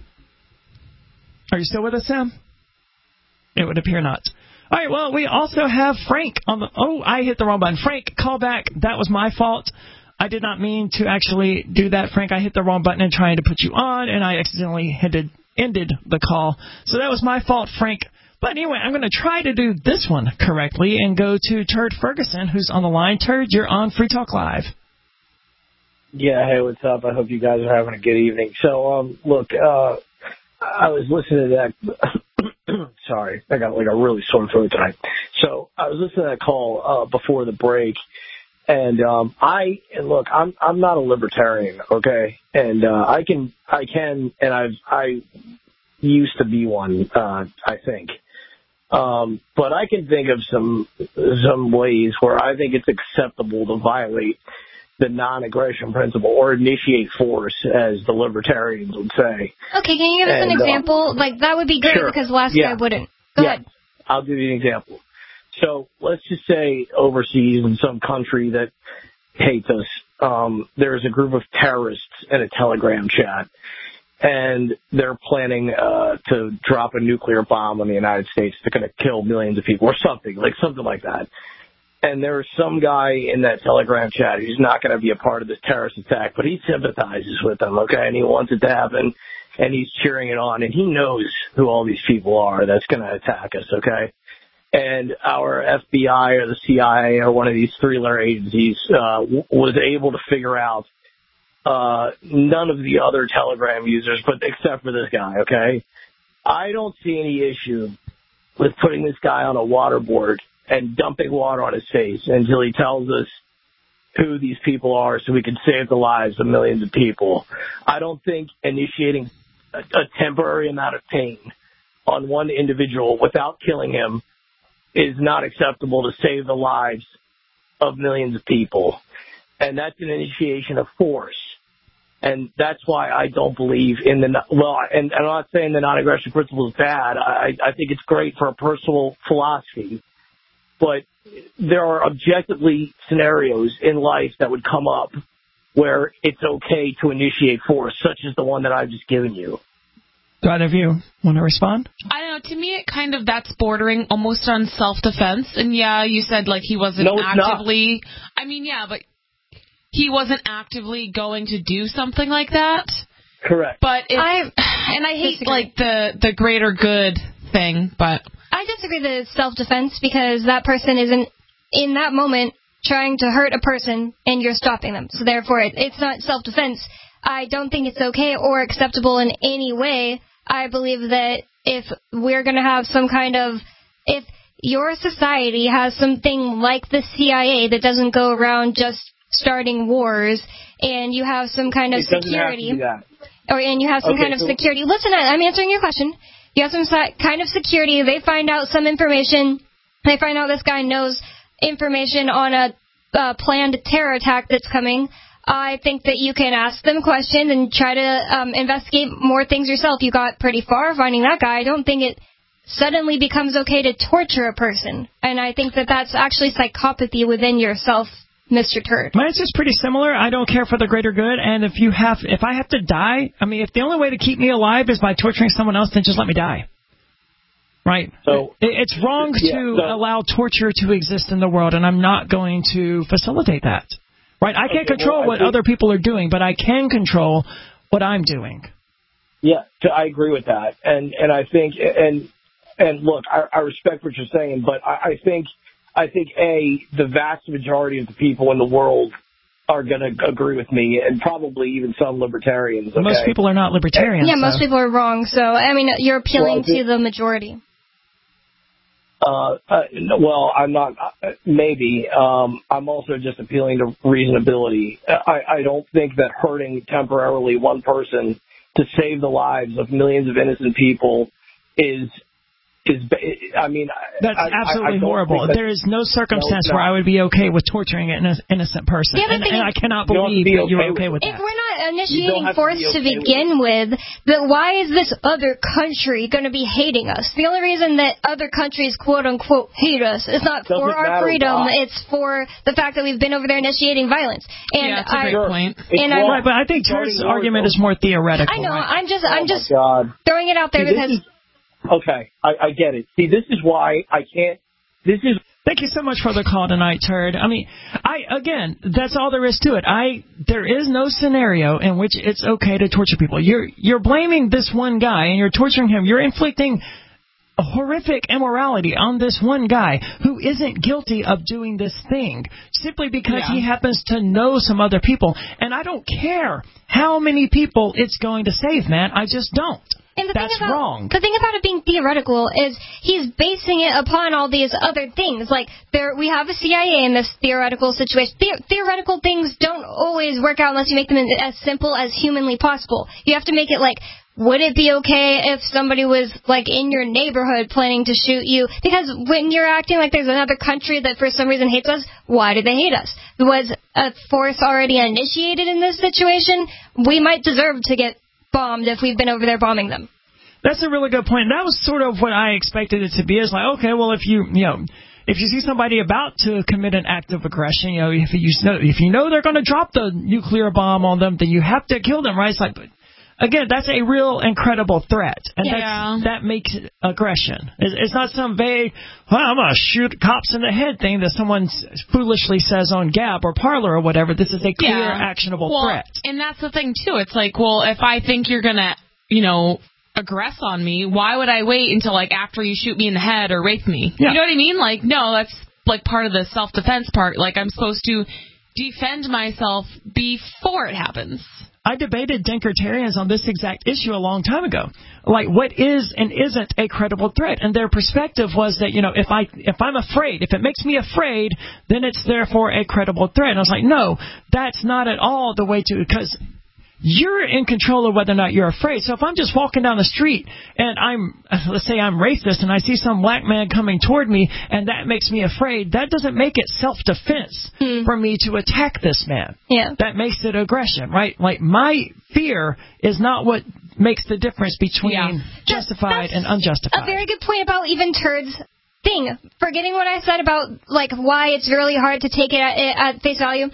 Speaker 3: Are you still with us, Sam? It would appear not. All right, well, we also have Frank on the... Oh, I hit the wrong button. Frank, call back. That was my fault. I did not mean to actually do that, Frank. I hit the wrong button in trying to put you on, and I accidentally ended, ended the call. So that was my fault, Frank. But anyway, I'm going to try to do this one correctly and go to Turd Ferguson, who's on the line. Turd, you're on Free Talk Live.
Speaker 14: Yeah, hey, what's up? I hope you guys are having a good evening. So, um, look, uh, I was listening to that... Sorry, I got like a really sore throat tonight. So I was listening to that call uh, before the break, and um, I and look, I'm I'm not a libertarian, okay, and uh, I can I can and I've I used to be one, uh, I think, um, but I can think of some some ways where I think it's acceptable to violate the non-aggression principle or initiate force, as the libertarians would say.
Speaker 5: Okay, can you give us
Speaker 14: and,
Speaker 5: an example?
Speaker 14: Uh,
Speaker 5: like, that would be great
Speaker 14: sure.
Speaker 5: because last
Speaker 14: yeah.
Speaker 5: guy wouldn't. Go
Speaker 14: yeah.
Speaker 5: ahead.
Speaker 14: I'll give you an example. So let's just say overseas in some country that hates us, um, there's a group of terrorists in a Telegram chat, and they're planning uh, to drop a nuclear bomb on the United States that's going to kill millions of people or something, like something like that. and there's some guy in that Telegram chat who's not going to be a part of this terrorist attack, but he sympathizes with them, okay, and he wants it to happen, and he's cheering it on, and he knows who all these people are that's going to attack us, okay? And our F B I or the C I A or one of these three-letter agencies uh, w- was able to figure out uh, none of the other Telegram users, but except for this guy, okay? I don't see any issue with putting this guy on a waterboard and dumping water on his face until he tells us who these people are so we can save the lives of millions of people. I don't think initiating a, a temporary amount of pain on one individual without killing him is not acceptable to save the lives of millions of people. And that's an initiation of force. And that's why I don't believe in the, well, and, and I'm not saying the non-aggression principle is bad. I, I think it's great for a personal philosophy. But there are objectively scenarios in life that would come up where it's okay to initiate force, such as the one that I've just given you.
Speaker 3: Do either of you want to respond?
Speaker 4: I don't know. To me, it kind of, that's bordering almost on self-defense. And yeah, you said like he wasn't
Speaker 14: no,
Speaker 4: actively.
Speaker 14: Not.
Speaker 4: I mean, yeah, but he wasn't actively going to do something like that.
Speaker 14: Correct.
Speaker 4: But it's, I and I hate
Speaker 5: disagree.
Speaker 4: like the the greater good thing, but
Speaker 5: I disagree that it's self-defense because that person isn't in that moment trying to hurt a person and you're stopping them. So therefore, it, it's not self-defense. I don't think it's okay or acceptable in any way. I believe that if we're going to have some kind of, if your society has something like the C I A that doesn't go around just starting wars, and you have some kind of
Speaker 14: it doesn't
Speaker 5: security,
Speaker 14: have to do that.
Speaker 5: or and you have some
Speaker 14: okay,
Speaker 5: kind of
Speaker 14: so
Speaker 5: security. Listen, I'm answering your question. You have some kind of security. They find out some information. They find out this guy knows information on a uh, planned terror attack that's coming. I think that you can ask them questions and try to um, investigate more things yourself. You got pretty far finding that guy. I don't think it suddenly becomes okay to torture a person. And I think that that's actually psychopathy within yourself, Mister Turd.
Speaker 3: My answer's pretty similar. I don't care for the greater good, and if you have, if I have to die, I mean, if the only way to keep me alive is by torturing someone else, then just let me die. Right?
Speaker 14: So
Speaker 3: it, it's wrong
Speaker 14: yeah,
Speaker 3: to
Speaker 14: so,
Speaker 3: allow torture to exist in the world, and I'm not going to facilitate that. Right? I can't
Speaker 14: okay,
Speaker 3: control
Speaker 14: well,
Speaker 3: what
Speaker 14: think,
Speaker 3: other people are doing, but I can control what I'm doing.
Speaker 14: Yeah, I agree with that, and and I think and and look, I, I respect what you're saying, but I, I think. I think, A, the vast majority of the people in the world are going to agree with me, and probably even some libertarians. Okay?
Speaker 3: Most people are not libertarians.
Speaker 5: Yeah,
Speaker 3: so.
Speaker 5: most people are wrong. So, I mean, you're appealing
Speaker 14: well,
Speaker 5: to the majority.
Speaker 14: Uh, uh, well, I'm not, uh, maybe. Um, I'm also just appealing to reasonability. I, I don't think that hurting temporarily one person to save the lives of millions of innocent people is... Is, I mean,
Speaker 3: that's
Speaker 14: I,
Speaker 3: absolutely
Speaker 14: I, I
Speaker 3: horrible.
Speaker 14: that,
Speaker 3: there is no circumstance
Speaker 14: no,
Speaker 3: where I would be okay with torturing an innocent person, and, and I cannot believe
Speaker 14: be
Speaker 3: that
Speaker 14: okay
Speaker 3: you're okay with,
Speaker 5: with
Speaker 3: that.
Speaker 5: If we're not initiating force to,
Speaker 14: to,
Speaker 5: to begin with, with, then why is this other country going to be hating us? The only reason that other countries quote unquote hate us is not
Speaker 14: Doesn't
Speaker 5: for our freedom;
Speaker 14: why.
Speaker 5: it's for the fact that we've been over there initiating violence. And
Speaker 4: yeah, that's a
Speaker 5: I,
Speaker 4: great point.
Speaker 5: And
Speaker 14: well,
Speaker 5: I,
Speaker 3: right, but I think Turd's argument is more theoretical.
Speaker 5: I know.
Speaker 3: Right?
Speaker 5: I'm just,
Speaker 14: oh
Speaker 5: I'm just
Speaker 14: God.
Speaker 5: throwing it out there
Speaker 14: See,
Speaker 5: because.
Speaker 14: Okay, I, I get it. See, this is why I can't. This is.
Speaker 3: Thank you so much for the call tonight, Turd. I mean, I again, that's all there is to it. I there is no scenario in which it's okay to torture people. You're you're blaming this one guy and you're torturing him. You're inflicting a horrific immorality on this one guy who isn't guilty of doing this thing simply because
Speaker 4: yeah.
Speaker 3: he happens to know some other people. And I don't care how many people it's going to save, man. I just don't.
Speaker 5: And the
Speaker 3: That's
Speaker 5: thing about,
Speaker 3: wrong.
Speaker 5: The thing about it being theoretical is he's basing it upon all these other things. Like, there, we have a C I A in this theoretical situation. The, theoretical things don't always work out unless you make them as simple as humanly possible. You have to make it like, would it be okay if somebody was, like, in your neighborhood planning to shoot you? Because when you're acting like there's another country that for some reason hates us, why do they hate us? Was a force already initiated in this situation? We might deserve to get bombed if we've been over there bombing them.
Speaker 3: That's a really good point. That was sort of what I expected it to be. It's like, okay, well, if you, you know, if you see somebody about to commit an act of aggression, you know, if you know, if you know they're going to drop the nuclear bomb on them, then you have to kill them, right? It's like, but again, that's a real incredible threat, and
Speaker 4: yeah.
Speaker 3: that's, that makes it aggression. It's, it's not some vague, well, I'm going to shoot cops in the head thing that someone foolishly says on Gab or Parler or whatever. This is a clear,
Speaker 4: yeah.
Speaker 3: actionable
Speaker 4: well,
Speaker 3: threat.
Speaker 4: And that's the thing, too. It's like, well, if I think you're going to, you know, aggress on me, why would I wait until, like, after you shoot me in the head or rape me?
Speaker 3: Yeah.
Speaker 4: You know what I mean? Like, no, that's, like, part of the self-defense part. Like, I'm supposed to defend myself before it happens.
Speaker 3: I debated Dinkertarians on this exact issue a long time ago. Like, what is and isn't a credible threat? And their perspective was that, you know, if, I, if I'm afraid, if it makes me afraid, then it's therefore a credible threat. And I was like, no, that's not at all the way to, because you're in control of whether or not you're afraid. So if I'm just walking down the street and I'm, let's say I'm racist and I see some black man coming toward me and that makes me afraid, that doesn't make it self-defense hmm. for me to attack this man.
Speaker 5: Yeah.
Speaker 3: That makes it aggression, right? Like, my fear is not what makes the difference between yeah. justified
Speaker 5: that's, that's
Speaker 3: and unjustified.
Speaker 5: A very good point about even turds thing. Forgetting what I said about, like, why it's really hard to take it at, at face value.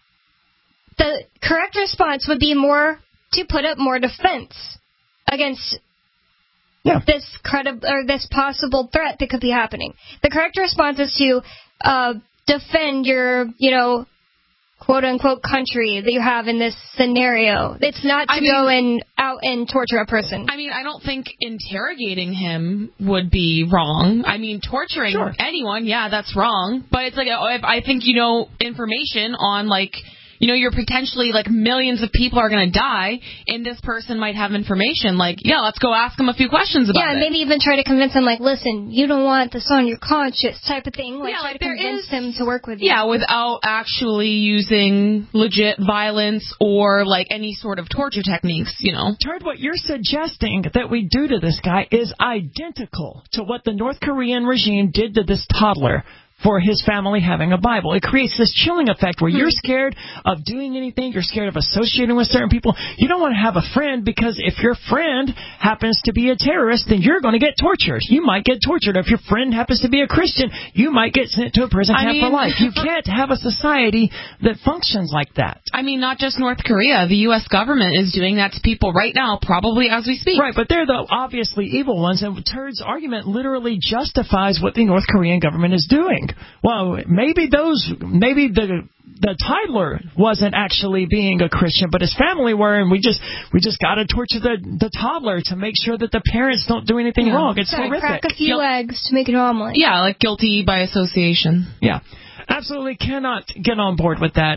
Speaker 5: The correct response would be more to put up more defense against
Speaker 3: yeah.
Speaker 5: this credi- or this possible threat that could be happening. The correct response is to uh, defend your, you know, quote-unquote country that you have in this scenario. It's not to I mean, go and out and torture a person.
Speaker 4: I mean, I don't think interrogating him would be wrong. I mean, torturing
Speaker 3: sure.
Speaker 4: anyone, yeah, that's wrong. But it's like, if I think you know information on, like, you know, you're potentially, like, millions of people are going to die, and this person might have information. Like, yeah, let's go ask them a few questions about
Speaker 5: yeah, and
Speaker 4: it.
Speaker 5: maybe even try to convince them, like, listen, you don't want this on your conscience type of thing. Like,
Speaker 4: yeah,
Speaker 5: try
Speaker 4: like
Speaker 5: to convince
Speaker 4: is,
Speaker 5: them to work with you.
Speaker 4: Yeah, without actually using legit violence or, like, any sort of torture techniques, you know.
Speaker 3: Turd, what you're suggesting that we do to this guy is identical to what the North Korean regime did to this toddler for his family having a Bible. It creates this chilling effect where you're scared of doing anything. You're scared of associating with certain people. You don't want to have a friend because if your friend happens to be a terrorist, then you're going to get tortured. You might get tortured. If your friend happens to be a Christian, you might get sent to a prison camp for life. You can't have a society that functions like that.
Speaker 4: I mean, not just North Korea. The U S government is doing that to people right now, probably as we speak.
Speaker 3: Right, but they're the obviously evil ones, and Turd's argument literally justifies what the North Korean government is doing. Well, maybe those, maybe the the toddler wasn't actually being a Christian, but his family were, and we just we just got to torture the the toddler to make sure that the parents don't do anything
Speaker 5: yeah.
Speaker 3: wrong. It's
Speaker 5: so
Speaker 3: horrific.
Speaker 5: Crack a few Guil- eggs to make an omelet.
Speaker 4: Yeah, like guilty by association.
Speaker 3: Yeah. Absolutely cannot get on board with that.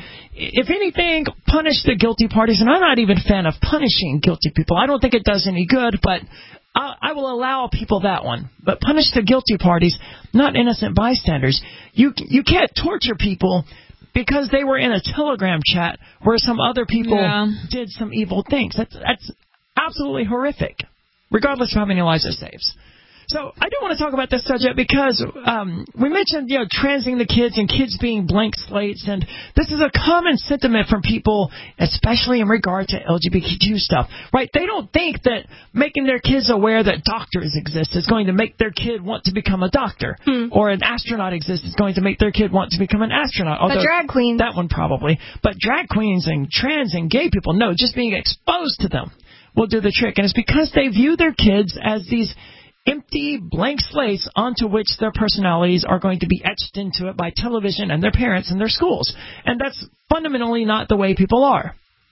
Speaker 3: If anything, punish the guilty parties. And I'm not even a fan of punishing guilty people. I don't think it does any good, but I will allow people that one. But punish the guilty parties, not innocent bystanders. You you can't torture people because they were in a Telegram chat where some other people yeah. did some evil things. That's, that's absolutely horrific, regardless of how many lives it saves. So I do want to talk about this subject because um, we mentioned, you know, transing the kids and kids being blank slates, and this is a common sentiment from people, especially in regard to L G B T Q stuff, right? They don't think that making their kids aware that doctors exist is going to make their kid want to become a doctor, hmm. or an astronaut exists is going to make their kid want to become an astronaut.
Speaker 5: Although, but drag queens.
Speaker 3: That one probably. But drag queens and trans and gay people, no, just being exposed to them will do the trick. And it's because they view their kids as these empty, blank slates onto which their personalities are going to be etched into it by television and their parents and their schools. And that's fundamentally not the way people are.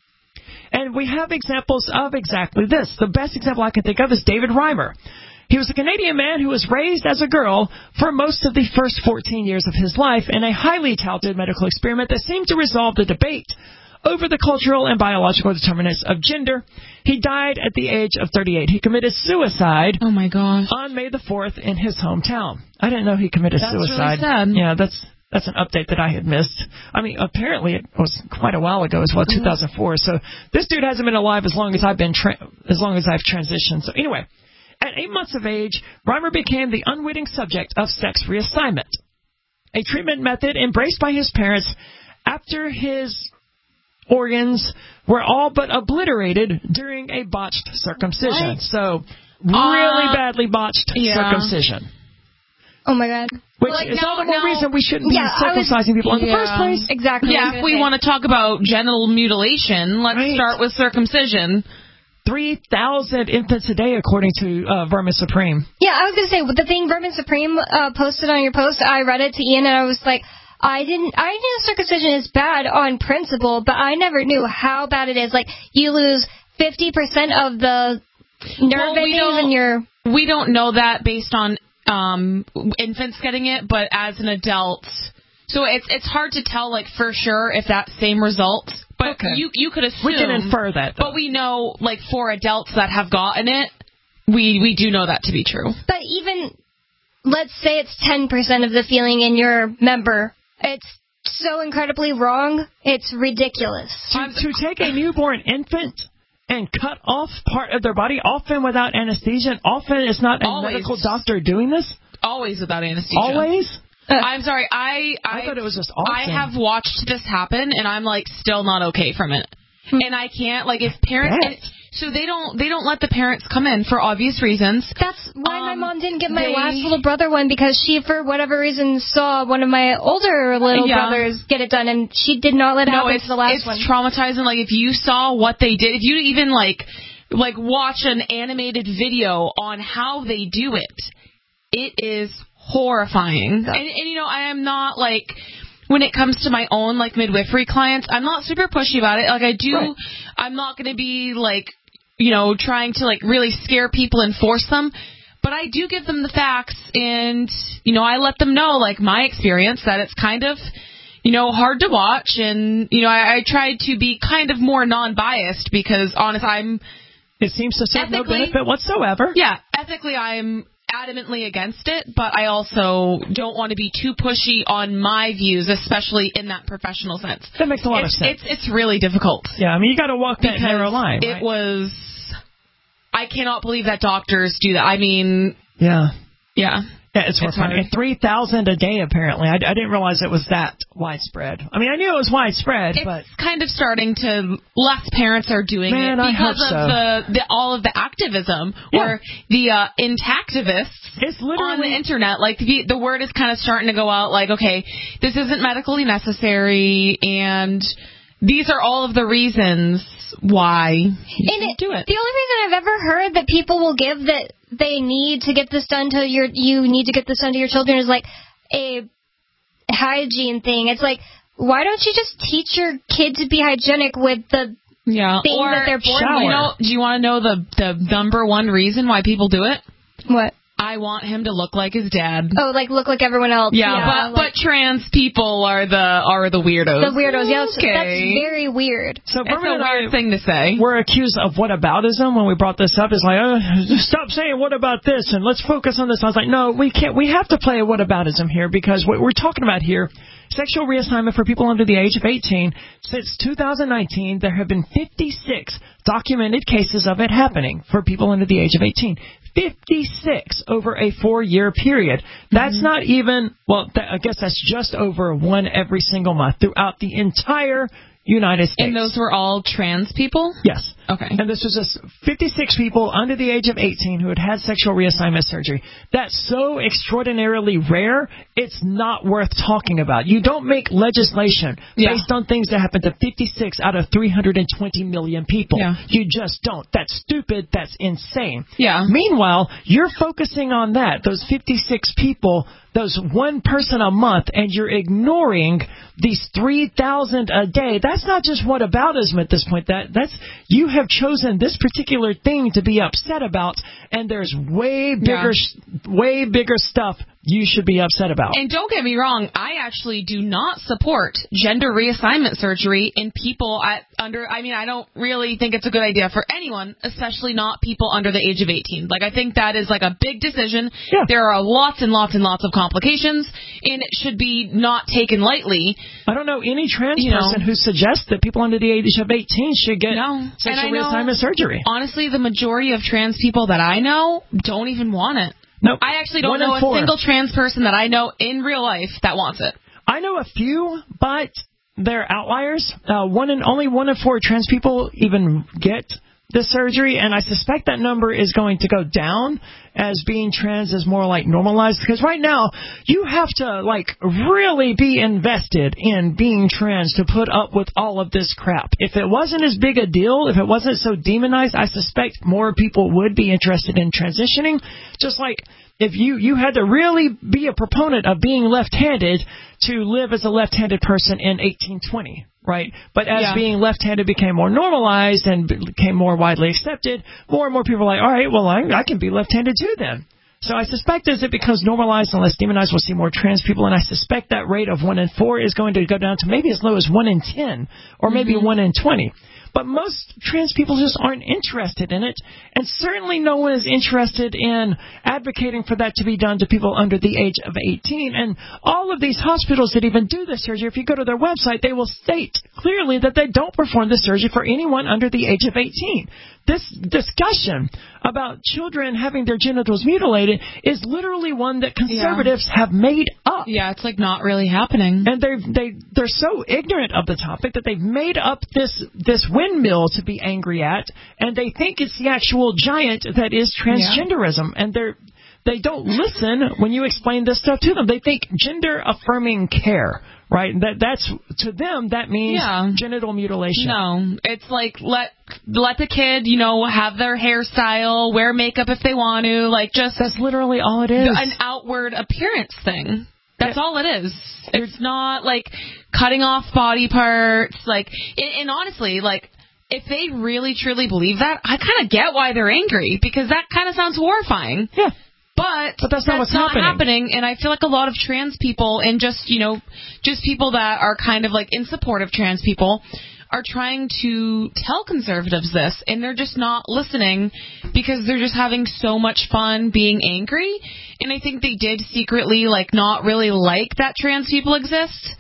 Speaker 3: And we have examples of exactly this. The best example I can think of is David Reimer. He was a Canadian man who was raised as a girl for most of the first fourteen years of his life in a highly touted medical experiment that seemed to resolve the debate over the cultural and biological determinants of gender. He died at the age of thirty-eight. He committed suicide.
Speaker 4: Oh my gosh!
Speaker 3: On May the fourth in his hometown. I didn't know he committed
Speaker 4: that's
Speaker 3: suicide.
Speaker 4: Really sad.
Speaker 3: Yeah, that's that's an update that I had missed. I mean, apparently it was quite a while ago as well, two thousand four. So this dude hasn't been alive as long as I've been tra- as long as I've transitioned. So anyway, at eight months of age, Reimer became the unwitting subject of sex reassignment, a treatment method embraced by his parents after his organs were all but obliterated during a botched circumcision. What? So, really uh, badly botched yeah. circumcision.
Speaker 5: Oh my God.
Speaker 3: Which
Speaker 5: like,
Speaker 3: is
Speaker 5: no,
Speaker 3: all the more
Speaker 5: no.
Speaker 3: reason we shouldn't
Speaker 5: yeah,
Speaker 3: be circumcising
Speaker 5: was,
Speaker 3: people in
Speaker 5: yeah.
Speaker 3: the first place.
Speaker 5: Exactly.
Speaker 4: Yeah, if we
Speaker 5: say.
Speaker 4: want to talk about genital mutilation, let's
Speaker 3: right.
Speaker 4: start with circumcision.
Speaker 3: three thousand infants a day, according to uh, Vermin Supreme.
Speaker 5: Yeah, I was going to say, the thing Vermin Supreme uh, posted on your post, I read it to Ian, and I was like, I didn't, I knew circumcision is bad on principle, but I never knew how bad it is. Like, you lose fifty percent of the nerve
Speaker 4: well,
Speaker 5: endings in your...
Speaker 4: We don't know that based on um, infants getting it, but as an adult... So it's it's hard to tell, like, for sure if that same result... But okay. you you could assume...
Speaker 3: We can infer that, though.
Speaker 4: But we know, like, for adults that have gotten it, we, we do know that to be true.
Speaker 5: But even, let's say it's ten percent of the feeling in your member, it's so incredibly wrong, it's ridiculous.
Speaker 3: To, to take a newborn infant and cut off part of their body, often without anesthesia, and often it's not a
Speaker 4: Always.
Speaker 3: medical doctor doing this?
Speaker 4: Always without anesthesia.
Speaker 3: Always?
Speaker 4: Uh, I'm sorry, I, I...
Speaker 3: I thought it was just awesome.
Speaker 4: I have watched this happen, and I'm, like, still not okay from it.
Speaker 3: Hmm.
Speaker 4: And I can't, like, if parents... And, so they don't they don't let the parents come in for obvious reasons.
Speaker 5: That's why um, my mom didn't get my
Speaker 4: they,
Speaker 5: last little brother one, because she, for whatever reason, saw one of my older little
Speaker 4: yeah.
Speaker 5: brothers get it done, and she did not let it
Speaker 4: no,
Speaker 5: happen
Speaker 4: it's,
Speaker 5: to the last
Speaker 4: it's
Speaker 5: one.
Speaker 4: It's traumatizing. Like, if you saw what they did, if you even, like, like watch an animated video on how they do it, it is horrifying. And, and, you know, I am not, like... When it comes to my own, like, midwifery clients, I'm not super pushy about it. Like, I do... Right. I'm not going to be, like... you know, trying to, like, really scare people and force them. But I do give them the facts, and, you know, I let them know, like, my experience, that it's kind of, you know, hard to watch. And, you know, I, I tried to be kind of more non-biased because, honest, I'm...
Speaker 3: It seems to serve no benefit whatsoever.
Speaker 4: Yeah, ethically I'm adamantly against it, but I also don't want to be too pushy on my views, especially in that professional sense.
Speaker 3: That makes a lot
Speaker 4: it's,
Speaker 3: of sense.
Speaker 4: It's, it's really difficult.
Speaker 3: Yeah, I mean, you got to walk that narrow line, right?
Speaker 4: It was... I cannot believe that doctors do that. I mean...
Speaker 3: Yeah.
Speaker 4: Yeah.
Speaker 3: Yeah, it's horrifying. three thousand a day, apparently. I, I didn't realize it was that widespread. I mean, I knew it was widespread,
Speaker 4: it's
Speaker 3: but...
Speaker 4: It's kind of starting to... Less parents are doing
Speaker 3: Man,
Speaker 4: it because
Speaker 3: I hope
Speaker 4: of
Speaker 3: so.
Speaker 4: the, the all of the activism yeah. or the uh, intactivists
Speaker 3: it's literally...
Speaker 4: on the internet. Like, the, the word is kind of starting to go out, like, okay, this isn't medically necessary, and these are all of the reasons why you
Speaker 5: and
Speaker 4: do it.
Speaker 5: The only reason I've ever heard that people will give that they need to get this done to your, you need to get this done to your children is like a hygiene thing. It's like, why don't you just teach your kid to be hygienic with the
Speaker 4: yeah.
Speaker 5: thing
Speaker 4: or,
Speaker 5: that they're born
Speaker 4: shower.
Speaker 5: with?
Speaker 4: You know, do you want to know the the number one reason why people do it?
Speaker 5: What?
Speaker 4: I want him to look like his dad.
Speaker 5: Oh, like look like everyone else.
Speaker 4: Yeah,
Speaker 5: yeah
Speaker 4: but
Speaker 5: like,
Speaker 4: but trans people are the are the weirdos.
Speaker 5: The weirdos, yes.
Speaker 4: Okay.
Speaker 5: That's very weird.
Speaker 3: So
Speaker 4: it's a weird thing to say.
Speaker 3: We're accused of whataboutism when we brought this up. It's like, oh, stop saying what about this and let's focus on this. I was like, no, we can't. We have to play a whataboutism here because what we're talking about here, sexual reassignment for people under the age of eighteen. Since two thousand nineteen, there have been fifty-six documented cases of it happening for people under the age of eighteen. fifty-six over a four-year period. That's mm-hmm. not even, well, th- I guess that's just over one every single month throughout the entire United States.
Speaker 4: And those were all trans people?
Speaker 3: Yes.
Speaker 4: Okay.
Speaker 3: And this was just fifty-six people under the age of eighteen who had had sexual reassignment surgery. That's so extraordinarily rare, it's not worth talking about. You don't make legislation yeah. based on things that happen to fifty-six out of three hundred twenty million people.
Speaker 4: Yeah.
Speaker 3: You just don't. That's stupid. That's insane.
Speaker 4: Yeah.
Speaker 3: Meanwhile, you're focusing on that, those fifty-six people, those one person a month, and you're ignoring these three thousand a day. That's not just whataboutism at this point. That that's you have chosen this particular thing to be upset about, and there's way bigger, yeah. way bigger stuff you should be upset about.
Speaker 4: And don't get me wrong, I actually do not support gender reassignment surgery in people at under, I mean, I don't really think it's a good idea for anyone, especially not people under the age of eighteen. Like, I think that is like a big decision.
Speaker 3: Yeah.
Speaker 4: There are lots and lots and lots of complications, and it should be not taken lightly.
Speaker 3: I don't know any trans
Speaker 4: you
Speaker 3: person
Speaker 4: know,
Speaker 3: who suggests that people under the age of eighteen should get
Speaker 4: no.
Speaker 3: sexual
Speaker 4: know,
Speaker 3: reassignment surgery.
Speaker 4: Honestly, the majority of trans people that I know don't even want it.
Speaker 3: Nope.
Speaker 4: I actually don't
Speaker 3: One
Speaker 4: know
Speaker 3: in
Speaker 4: a
Speaker 3: four.
Speaker 4: single trans person that I know in real life that wants it.
Speaker 3: I know a few, but they're outliers. Uh, one in only one in four trans people even get this surgery, and I suspect that number is going to go down as being trans is more like normalized, because right now you have to like really be invested in being trans to put up with all of this crap. If it wasn't as big a deal, if it wasn't so demonized, I suspect more people would be interested in transitioning. Just like if you, you had to really be a proponent of being left-handed to live as a left-handed person in eighteen twenty. Right, but as yeah. being left-handed became more normalized and became more widely accepted, more and more people are like, all right, well, I, I can be left-handed too then. So I suspect as it becomes normalized and less demonized, we'll see more trans people, and I suspect that rate of one in four is going to go down to maybe as low as one in ten, or maybe mm-hmm. one in twenty. But most trans people just aren't interested in it, and certainly no one is interested in advocating for that to be done to people under the age of eighteen. And all of these hospitals that even do this surgery, if you go to their website, they will state clearly that they don't perform the surgery for anyone under the age of eighteen. This discussion about children having their genitals mutilated is literally one that conservatives yeah. have made up.
Speaker 4: Yeah, it's like not really happening.
Speaker 3: And they're, they, they're so ignorant of the topic that they've made up this, this windmill to be angry at, and they think it's the actual giant that is transgenderism. Yeah. And they're, they don't listen when you explain this stuff to them. They think gender-affirming care. Right, that that's to them that means yeah. genital mutilation.
Speaker 4: No, it's like let let the kid, you know, have their hairstyle, wear makeup if they want to, like just
Speaker 3: that's literally all it is.
Speaker 4: An outward appearance thing. That's yeah. all it is. It's not like cutting off body parts. Like, and, and honestly, like if they really truly believe that, I kind of get why they're angry, because that kind of sounds horrifying.
Speaker 3: Yeah.
Speaker 4: But,
Speaker 3: but that's not
Speaker 4: that's
Speaker 3: what's
Speaker 4: not
Speaker 3: happening.
Speaker 4: happening, and I feel like a lot of trans people and just, you know, just people that are kind of like in support of trans people are trying to tell conservatives this, and they're just not listening because they're just having so much fun being angry. And I think they did secretly, like, not really like that trans people exist.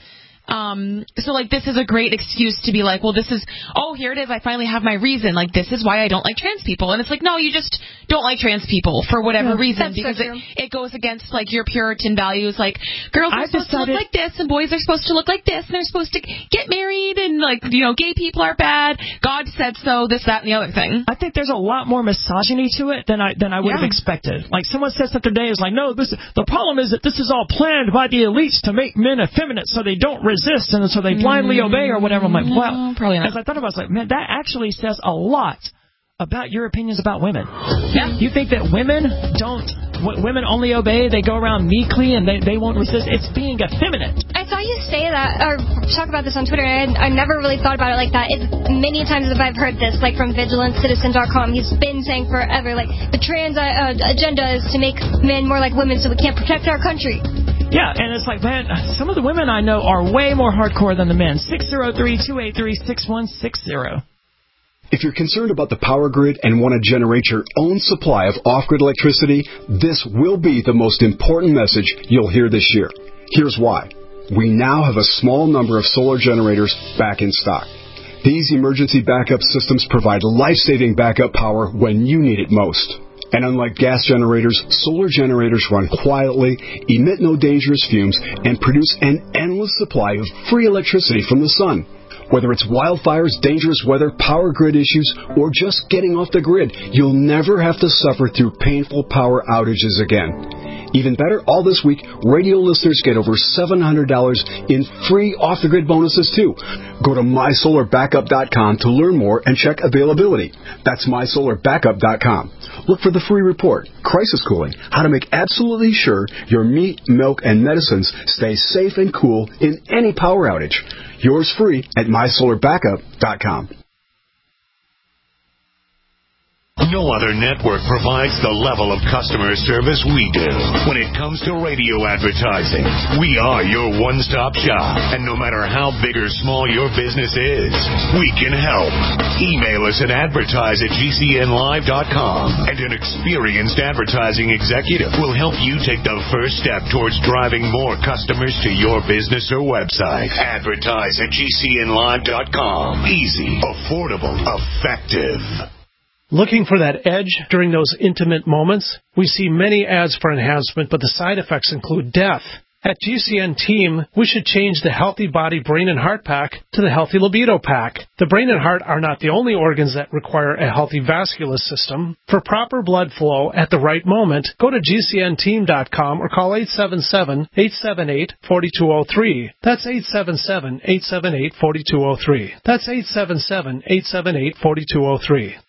Speaker 4: Um, so, like, this is a great excuse to be like, well, this is, oh, here it is, I finally have my reason. Like, this is why I don't like trans people. And it's like, no, you just don't like trans people for whatever yeah, reason. Because so it, it goes against, like, your Puritan values. Like, girls are I've supposed decided... to look like this, and boys are supposed to look like this, and they're supposed to get married, and, like, you know, gay people are bad. God said so, this, that, and the other thing.
Speaker 3: I think there's a lot more misogyny to it than I than I would yeah. have expected. Like, someone says that today is like, no, this the problem is that this is all planned by the elites to make men effeminate so they don't resist, and so they blindly mm, obey or whatever. I'm like,
Speaker 4: no,
Speaker 3: well,
Speaker 4: probably not.
Speaker 3: As I thought about it, I was like, man, that actually says a lot about your opinions about women.
Speaker 4: Yeah.
Speaker 3: You think that women don't, w- women only obey, they go around meekly and they, they won't resist. It's being effeminate.
Speaker 5: I saw you say that, or talk about this on Twitter, and I, I never really thought about it like that. It's many times as I've heard this, like from vigilance citizen dot com, he's been saying forever, like, the trans uh, agenda is to make men more like women so we can't protect our country.
Speaker 3: Yeah, and it's like, man, some of the women I know are way more hardcore than the men. six oh three, two eight three, six one six oh.
Speaker 15: If you're concerned about the power grid and want to generate your own supply of off-grid electricity, this will be the most important message you'll hear this year. Here's why. We now have a small number of solar generators back in stock. These emergency backup systems provide life-saving backup power when you need it most. And unlike gas generators, solar generators run quietly, emit no dangerous fumes, and produce an endless supply of free electricity from the sun. Whether it's wildfires, dangerous weather, power grid issues, or just getting off the grid, you'll never have to suffer through painful power outages again. Even better, all this week, radio listeners get over seven hundred dollars in free off-the-grid bonuses, too. Go to my solar backup dot com to learn more and check availability. That's my solar backup dot com. Look for the free report, Crisis Cooling, how to make absolutely sure your meat, milk, and medicines stay safe and cool in any power outage. Yours free at my solar backup dot com.
Speaker 2: No other network provides the level of customer service we do. When it comes to radio advertising, we are your one-stop shop. And no matter how big or small your business is, we can help. Email us at advertise at G C N live dot com, and an experienced advertising executive will help you take the first step towards driving more customers to your business or website. Advertise at G C N live dot com. Easy, affordable, effective.
Speaker 16: Looking for that edge during those intimate moments? We see many ads for enhancement, but the side effects include death, At G C N Team, we should change the Healthy Body, Brain, and Heart Pack to the Healthy Libido Pack. The brain and heart are not the only organs that require a healthy vascular system. For proper blood flow at the right moment, go to G C N team dot com or call eight seven seven, eight seven eight, four two zero three. That's eight seven seven, eight seven eight, four two zero three. That's eight seven seven, eight seven eight, four two zero three.